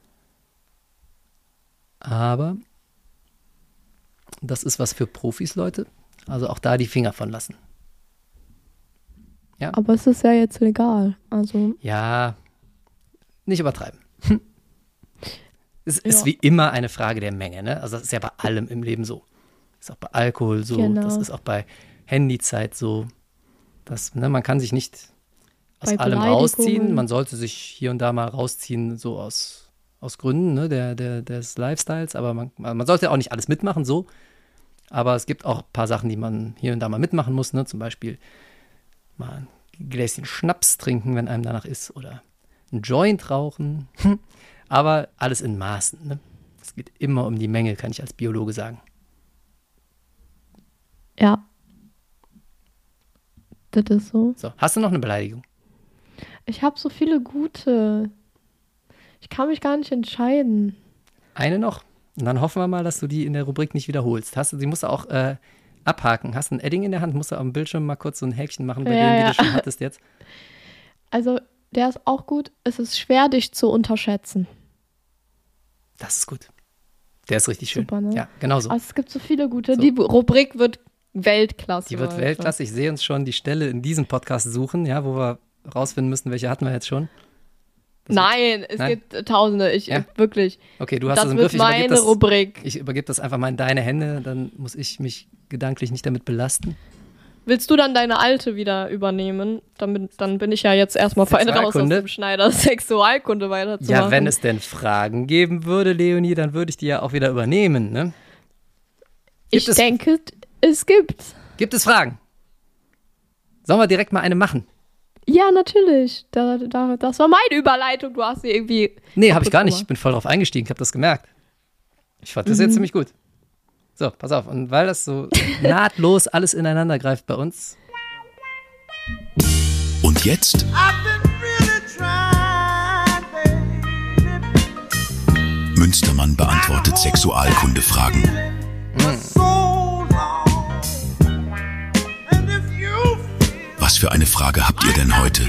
Aber das ist was für Profis, Leute. Also auch da die Finger von lassen. Ja. Aber es ist ja jetzt legal. Also ja, nicht übertreiben. Es ist wie immer eine Frage der Menge, ne? Also das ist ja bei allem im Leben so. Das ist auch bei Alkohol so, das ist auch bei Handyzeit so. Man kann sich nicht aus allem rausziehen. Man sollte sich hier und da mal rausziehen, so aus Gründen, ne, des Lifestyles, aber man sollte auch nicht alles mitmachen, so. Aber es gibt auch ein paar Sachen, die man hier und da mal mitmachen muss, ne? Zum Beispiel mal ein Gläschen Schnaps trinken, wenn einem danach ist, oder ein Joint rauchen. Aber alles in Maßen, ne? Es geht immer um die Menge, kann ich als Biologe sagen. Ja. Das ist so. So, hast du noch eine Beleidigung? Ich habe so viele gute. Ich kann mich gar nicht entscheiden. Eine noch. Und dann hoffen wir mal, dass du die in der Rubrik nicht wiederholst. Die musst du auch abhaken. Hast du ein Edding in der Hand? Musst du am Bildschirm mal kurz so ein Häkchen machen bei denen, die du schon hattest jetzt? Also, der ist auch gut. Es ist schwer, dich zu unterschätzen. Das ist gut. Der ist richtig schön. Super, ne? Ja, genau so. Also es gibt so viele gute. So. Die Rubrik wird Weltklasse. Die wird heute. Weltklasse. Ich sehe uns schon die Stelle in diesem Podcast suchen, ja, wo wir rausfinden müssen, welche hatten wir jetzt schon. Nein, es gibt Tausende. Wirklich. Okay, du hast Das das im wird Griff. meine Rubrik. Ich übergebe das einfach mal in deine Hände, dann muss ich mich gedanklich nicht damit belasten. Willst du dann deine alte wieder übernehmen? Dann bin ich ja jetzt erstmal fein raus aus Sexualkunde? dem Schneider, Sexualkunde weiterzumachen. Ja, wenn es denn Fragen geben würde, Leonie, dann würde ich die ja auch wieder übernehmen, ne? Ich denke, es gibt. Gibt es Fragen? Sollen wir direkt mal eine machen? Ja, natürlich. Das war meine Überleitung. Du hast sie irgendwie. Nee, habe ich gar nicht. Ich gemacht. bin voll drauf eingestiegen. Ich habe das gemerkt. Ich fand das jetzt ziemlich gut. So, pass auf. Und weil das so nahtlos alles ineinander greift bei uns. Und jetzt Münstermann beantwortet Sexualkundefragen. Was für eine Frage habt ihr denn heute?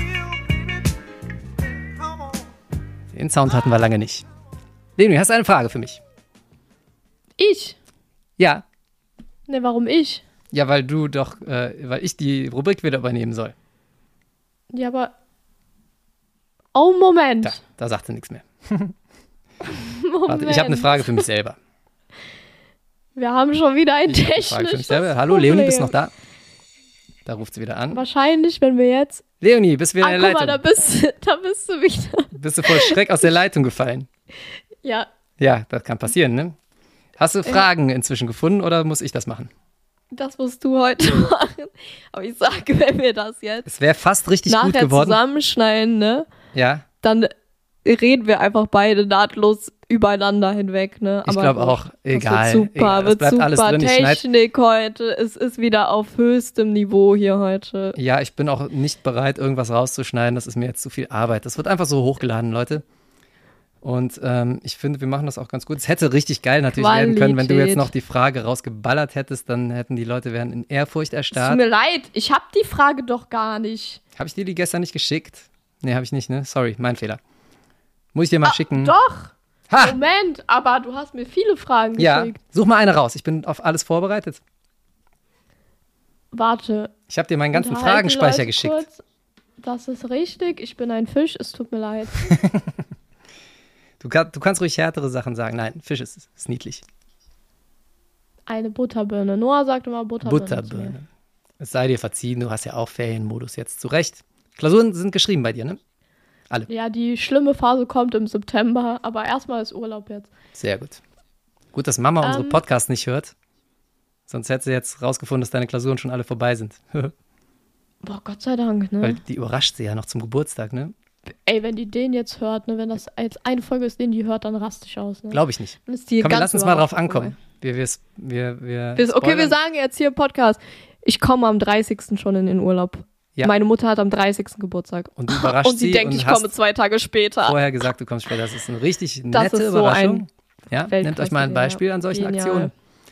Den Sound hatten wir lange nicht. Leonie, hast du eine Frage für mich? Ich? Ja. Ne, warum ich? Ja, weil weil ich die Rubrik wieder übernehmen soll. Ja, aber. Oh, Moment. Da sagt sie nichts mehr. Moment. Warte, ich habe eine Frage für mich selber. Wir haben schon wieder ein Ich habe eine Frage für mich technisches selber. Hallo, Problem. Leonie, bist du noch da? Da ruft sie wieder an. Wahrscheinlich, wenn wir jetzt. Leonie, bist du wieder in der Guck mal, Leitung? da bist du wieder. Bist du voll Schreck aus der Leitung gefallen? Ja, Ja, das kann passieren, ne? Hast du Fragen inzwischen gefunden oder muss ich das machen? das musst du heute machen. Aber ich sage, wenn wir das jetzt Es wäre fast richtig gut nachher geworden. zusammenschneiden, ne, Ja, dann reden wir einfach beide nahtlos übereinander hinweg, ne? ich glaube auch. Egal. Das wird super, egal. Das bleibt alles drin. Ich schneid, Technik heute. Es ist wieder auf höchstem Niveau hier heute. ja, ich bin auch nicht bereit, irgendwas rauszuschneiden. Das ist mir jetzt zu viel Arbeit. Das wird einfach so hochgeladen, Leute. Und ich finde, wir machen das auch ganz gut. Es hätte richtig geil natürlich werden können, wenn du jetzt Qualität. noch die Frage rausgeballert hättest, dann hätten die Leute wären in Ehrfurcht Es erstarrt. tut mir leid, ich habe die Frage doch gar nicht. Habe ich dir die gestern nicht geschickt? Nee, habe ich nicht, ne? Sorry, mein Fehler. Muss ich dir mal schicken? Doch, Ha! Moment, aber du hast mir viele Fragen Ja, geschickt. such mal eine raus. Ich bin auf alles vorbereitet. Warte. Ich habe dir meinen ganzen unterhalten Fragenspeicher Leute geschickt. kurz. Das ist richtig, ich bin ein Fisch, es tut mir leid. Du kannst ruhig härtere Sachen sagen. Nein, Fisch ist niedlich. Eine Butterbirne. Noah sagt immer Butterbirne. zu mir. Butterbirne. Es sei dir verziehen, du hast ja auch Ferienmodus jetzt zurecht. Klausuren sind geschrieben bei dir, ne? Ja, die schlimme Phase kommt im September, aber erstmal ist Urlaub jetzt. Sehr gut. Gut, dass Mama unsere Podcasts nicht hört. Sonst hätte sie jetzt rausgefunden, dass deine Klausuren schon alle vorbei sind. Boah, Gott sei Dank, ne? Weil die überrascht sie ja noch zum Geburtstag, ne? Ey, wenn die den jetzt hört, ne, wenn das jetzt eine Folge ist, den die hört, dann raste ich aus, ne? Glaube ich nicht. Dann ist die Komm, wir ganz lassen uns mal drauf überrascht ankommen. Wir Okay, wir spoilern. sagen jetzt hier im Podcast, ich komme am 30. schon in den Urlaub. Ja. Meine Mutter hat am 30. Geburtstag. Und du überraschst Und sie denkt, und ich hast komme 2 Tage später. vorher gesagt, du kommst später. Das ist eine richtig Das nette ist so Überraschung. Ja, Weltklasse, nehmt euch mal ein Beispiel an solchen Genial. Aktionen.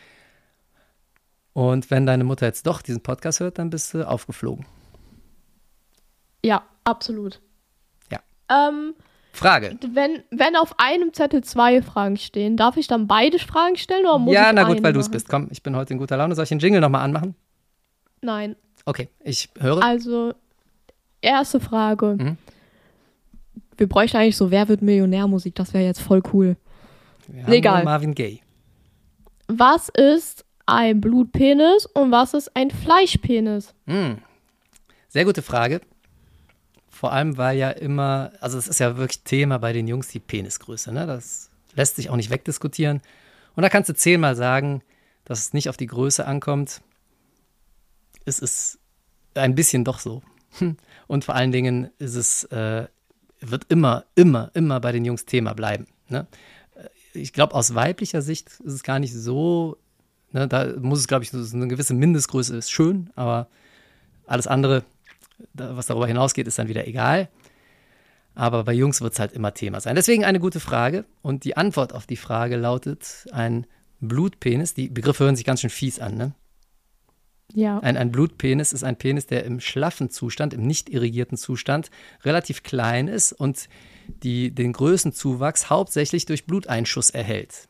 Und wenn deine Mutter jetzt doch diesen Podcast hört, dann bist du aufgeflogen. Ja, absolut. Ja. Frage. Wenn auf einem Zettel 2 Fragen stehen, darf ich dann beide Fragen stellen oder muss ich Ja, na gut, eine weil du es machen? bist. Komm, ich bin heute in guter Laune. Soll ich den Jingle nochmal anmachen? Nein. Okay, ich höre. Also, erste Frage. Mhm. Wir bräuchten eigentlich so Wer wird Millionär-Musik, das wäre jetzt voll cool. Wir haben egal. nur Marvin Gaye. Was ist ein Blutpenis und was ist ein Fleischpenis? Sehr gute Frage. Vor allem, weil ja immer, also es ist ja wirklich Thema bei den Jungs, die Penisgröße, ne? Das lässt sich auch nicht wegdiskutieren. Und da kannst du 10-mal sagen, dass es nicht auf die Größe ankommt. Es ist ein bisschen doch so. Und vor allen Dingen ist es, wird immer bei den Jungs Thema bleiben. Ne? Ich glaube, aus weiblicher Sicht ist es gar nicht so, ne, da muss es, glaube ich, so eine gewisse Mindestgröße ist schön, aber alles andere, was darüber hinausgeht, ist dann wieder egal. Aber bei Jungs wird es halt immer Thema sein. Deswegen eine gute Frage. Und die Antwort auf die Frage lautet ein Blutpenis. Die Begriffe hören sich ganz schön fies an, ne? Ja. Ein Blutpenis ist ein Penis, der im schlaffen Zustand, im nicht irrigierten Zustand, relativ klein ist und den Größenzuwachs hauptsächlich durch Bluteinschuss erhält.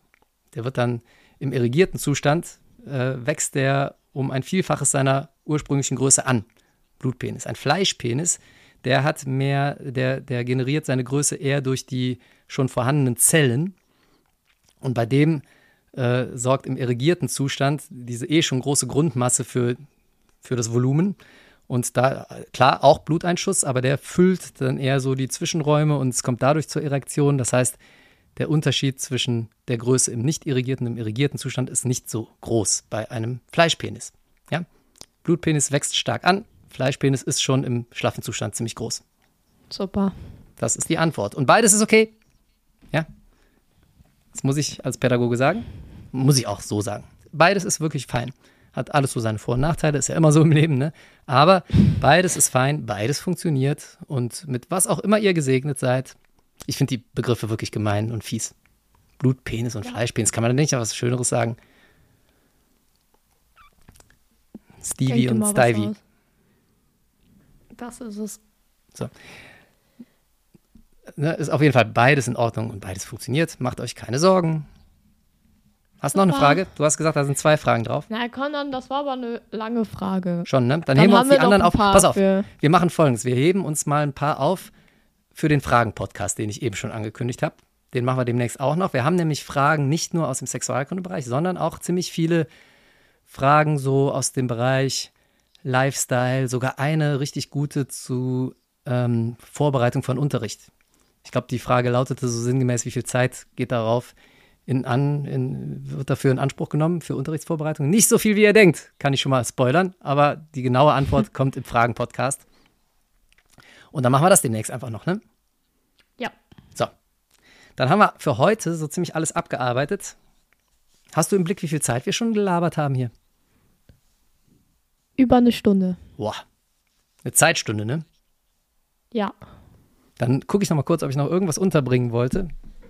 Der wird dann im irrigierten Zustand, wächst der um ein Vielfaches seiner ursprünglichen Größe an. Blutpenis. Ein Fleischpenis, der hat mehr, der generiert seine Größe eher durch die schon vorhandenen Zellen. Und bei dem sorgt im irrigierten Zustand diese schon große Grundmasse für das Volumen. Und da, klar, auch Bluteinschuss, aber der füllt dann eher so die Zwischenräume und es kommt dadurch zur Erektion. Das heißt, der Unterschied zwischen der Größe im nicht irrigierten und im irrigierten Zustand ist nicht so groß bei einem Fleischpenis. Ja? Blutpenis wächst stark an, Fleischpenis ist schon im schlaffen Zustand ziemlich groß. Super. Das ist die Antwort. Und beides ist okay. Ja? Das muss ich als Pädagoge sagen. Muss ich auch so sagen. Beides ist wirklich fein. Hat alles so seine Vor- und Nachteile, ist ja immer so im Leben, ne? Aber beides ist fein, beides funktioniert und mit was auch immer ihr gesegnet seid. Ich finde die Begriffe wirklich gemein und fies. Blutpenis und Fleischpenis, kann man da nicht noch was Schöneres sagen? Stevie und Stivey. Das ist es. So. Ne, ist auf jeden Fall beides in Ordnung und beides funktioniert. Macht euch keine Sorgen. Hast du noch eine Frage? Du hast gesagt, da sind 2 Fragen drauf. Na, Conan, das war aber eine lange Frage. Schon, ne? Dann heben wir uns die anderen auf. Pass auf, wir machen Folgendes. Wir heben uns mal ein paar auf für den Fragen-Podcast, den ich eben schon angekündigt habe. Den machen wir demnächst auch noch. Wir haben nämlich Fragen nicht nur aus dem Sexualkundebereich, sondern auch ziemlich viele Fragen so aus dem Bereich Lifestyle. Sogar eine richtig gute zu Vorbereitung von Unterricht. Ich glaube, die Frage lautete so sinngemäß, wie viel Zeit geht darauf wird dafür in Anspruch genommen für Unterrichtsvorbereitung? Nicht so viel, wie ihr denkt, kann ich schon mal spoilern, aber die genaue Antwort kommt im Fragen-Podcast. Und dann machen wir das demnächst einfach noch, ne? Ja. So, dann haben wir für heute so ziemlich alles abgearbeitet. Hast du im Blick, wie viel Zeit wir schon gelabert haben hier? Über eine Stunde. Boah, eine Zeitstunde, ne? Ja. Dann gucke ich noch mal kurz, ob ich noch irgendwas unterbringen wollte.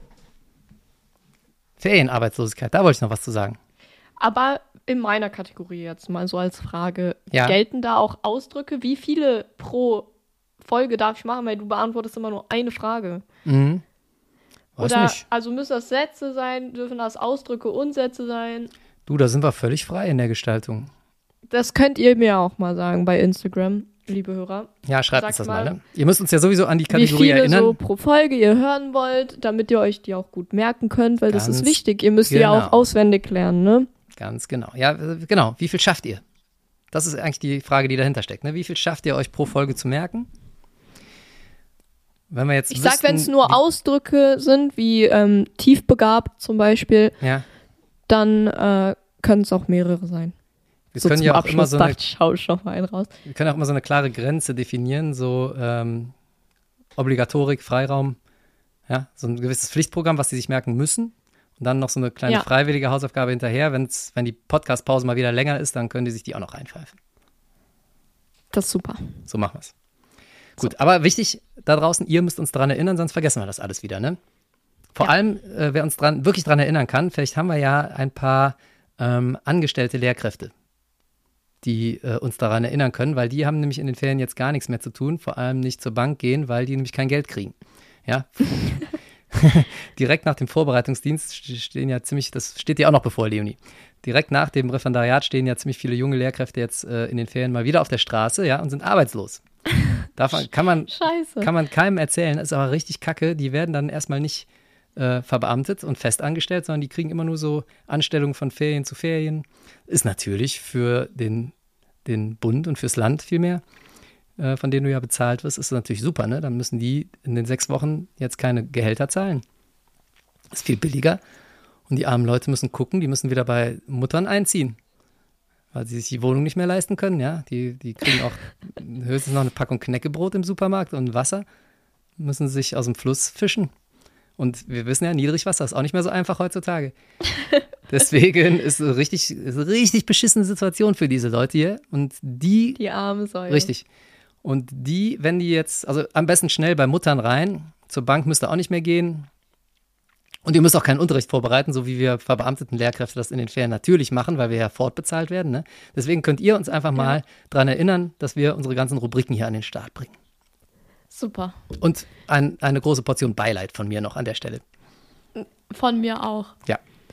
Ferienarbeitslosigkeit, da wollte ich noch was zu sagen. Aber in meiner Kategorie jetzt mal so als Frage, Ja. gelten da auch Ausdrücke? Wie viele pro Folge darf ich machen? Weil du beantwortest immer nur eine Frage. Mhm. Weiß Oder, nicht. also müssen das Sätze sein? Dürfen das Ausdrücke und Sätze sein? Du, da sind wir völlig frei in der Gestaltung. Das könnt ihr mir auch mal sagen bei Instagram, liebe Hörer. Ja, schreibt Sag uns das mal, mal, ne? Ihr müsst uns ja sowieso an die Wie Kategorie viele erinnern. so pro Folge ihr hören wollt, damit ihr euch die auch gut merken könnt, weil das Ganz ist wichtig. Ihr müsst die ja genau. auch auswendig lernen, ne? Ganz genau. Ja, genau. Wie viel schafft ihr? Das ist eigentlich die Frage, die dahinter steckt. Ne? Wie viel schafft ihr euch pro Folge zu merken? Wenn wir jetzt Ich sag, wenn es nur Ausdrücke sind, wie tiefbegabt zum Beispiel, Ja, dann können es auch mehrere sein. wir So können zum ja auch Abschluss immer so eine, dachte ich, hau ich noch mal einen raus. wir können auch immer so eine klare Grenze definieren, so Obligatorik, Freiraum, ja, so ein gewisses Pflichtprogramm, was sie sich merken müssen. Und dann noch so eine kleine Ja. freiwillige Hausaufgabe hinterher. Wenn die Podcast-Pause mal wieder länger ist, dann können die sich die auch noch reinpfeifen. Das ist super. So machen wir es. Gut, aber wichtig da draußen, ihr müsst uns daran erinnern, sonst vergessen wir das alles wieder, ne? Vor allem, wer uns wirklich dran erinnern kann, vielleicht haben wir ja ein paar angestellte Lehrkräfte, die uns daran erinnern können, weil die haben nämlich in den Ferien jetzt gar nichts mehr zu tun, vor allem nicht zur Bank gehen, weil die nämlich kein Geld kriegen. Ja. Direkt nach dem Vorbereitungsdienst stehen ja das steht dir auch noch bevor, Leonie. Direkt nach dem Referendariat stehen ja ziemlich viele junge Lehrkräfte jetzt in den Ferien mal wieder auf der Straße, ja, und sind arbeitslos. Kann man Scheiße. keinem erzählen, ist aber richtig kacke. Die werden dann erstmal nicht verbeamtet und festangestellt, sondern die kriegen immer nur so Anstellungen von Ferien zu Ferien. Ist natürlich für den Bund und fürs Land viel mehr, von denen du ja bezahlt wirst, ist natürlich super, ne? Dann müssen die in den 6 Wochen jetzt keine Gehälter zahlen. Ist viel billiger. Und die armen Leute müssen gucken, die müssen wieder bei Muttern einziehen, weil sie sich die Wohnung nicht mehr leisten können, ja. Die kriegen auch höchstens noch eine Packung Knäckebrot im Supermarkt und Wasser, müssen sich aus dem Fluss fischen. Und wir wissen ja, Niedrigwasser ist auch nicht mehr so einfach heutzutage. Deswegen ist eine richtig beschissene Situation für diese Leute hier. Und Die arme Säule. richtig. Und wenn die jetzt, also am besten schnell bei Muttern rein, zur Bank müsst ihr auch nicht mehr gehen. Und ihr müsst auch keinen Unterricht vorbereiten, so wie wir verbeamteten Lehrkräfte das in den Ferien natürlich machen, weil wir ja fortbezahlt werden. Ne? Deswegen könnt ihr uns einfach mal dran erinnern, dass wir unsere ganzen Rubriken hier an den Start bringen. Super. Und eine große Portion Beileid von mir noch an der Stelle. Von mir auch. Ja.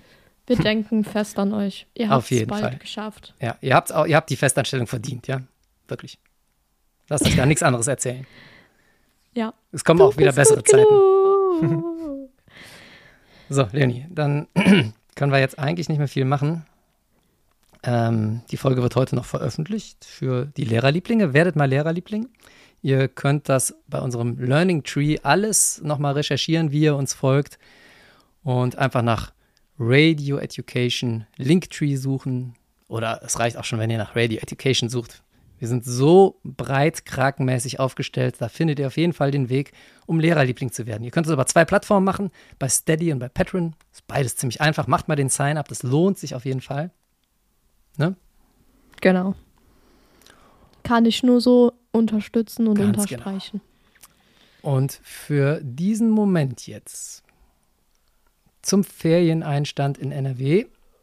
Wir denken fest an euch. Ihr habt es bald Fall geschafft. Ja, ihr habt die Festanstellung verdient, ja? Wirklich. Lasst euch da nichts anderes erzählen. Ja. Es kommen auch wieder bessere Zeiten. So, Leonie, dann können wir jetzt eigentlich nicht mehr viel machen. Die Folge wird heute noch veröffentlicht für die Lehrerlieblinge. Werdet mal Lehrerliebling. Ihr könnt das bei unserem Learning Tree alles nochmal recherchieren, wie ihr uns folgt. Und einfach nach Radio Education Linktree suchen. Oder es reicht auch schon, wenn ihr nach Radio Education sucht. Wir sind so breit krakenmäßig aufgestellt, da findet ihr auf jeden Fall den Weg, um Lehrerliebling zu werden. Ihr könnt es über 2 Plattformen machen, bei Steady und bei Patreon. Ist beides ziemlich einfach. Macht mal den Sign-up, das lohnt sich auf jeden Fall. Ne? Genau. Kann ich nur so unterstützen und Ganz unterstreichen. Genau. Und für diesen Moment jetzt zum Ferieneinstand in NRW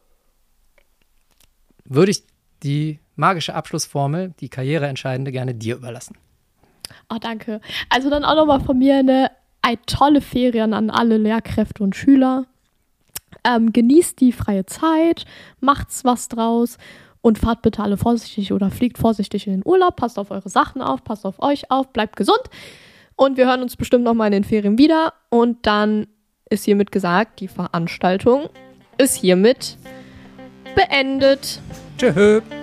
würde ich die magische Abschlussformel, die karriereentscheidende, gerne dir überlassen. Oh, danke. Also dann auch nochmal von mir eine tolle Ferien an alle Lehrkräfte und Schüler. Genießt die freie Zeit, macht's was draus und fahrt bitte alle vorsichtig oder fliegt vorsichtig in den Urlaub. Passt auf eure Sachen auf, passt auf euch auf, bleibt gesund. Und wir hören uns bestimmt nochmal in den Ferien wieder. Und dann ist hiermit gesagt, die Veranstaltung ist hiermit beendet. Tschö.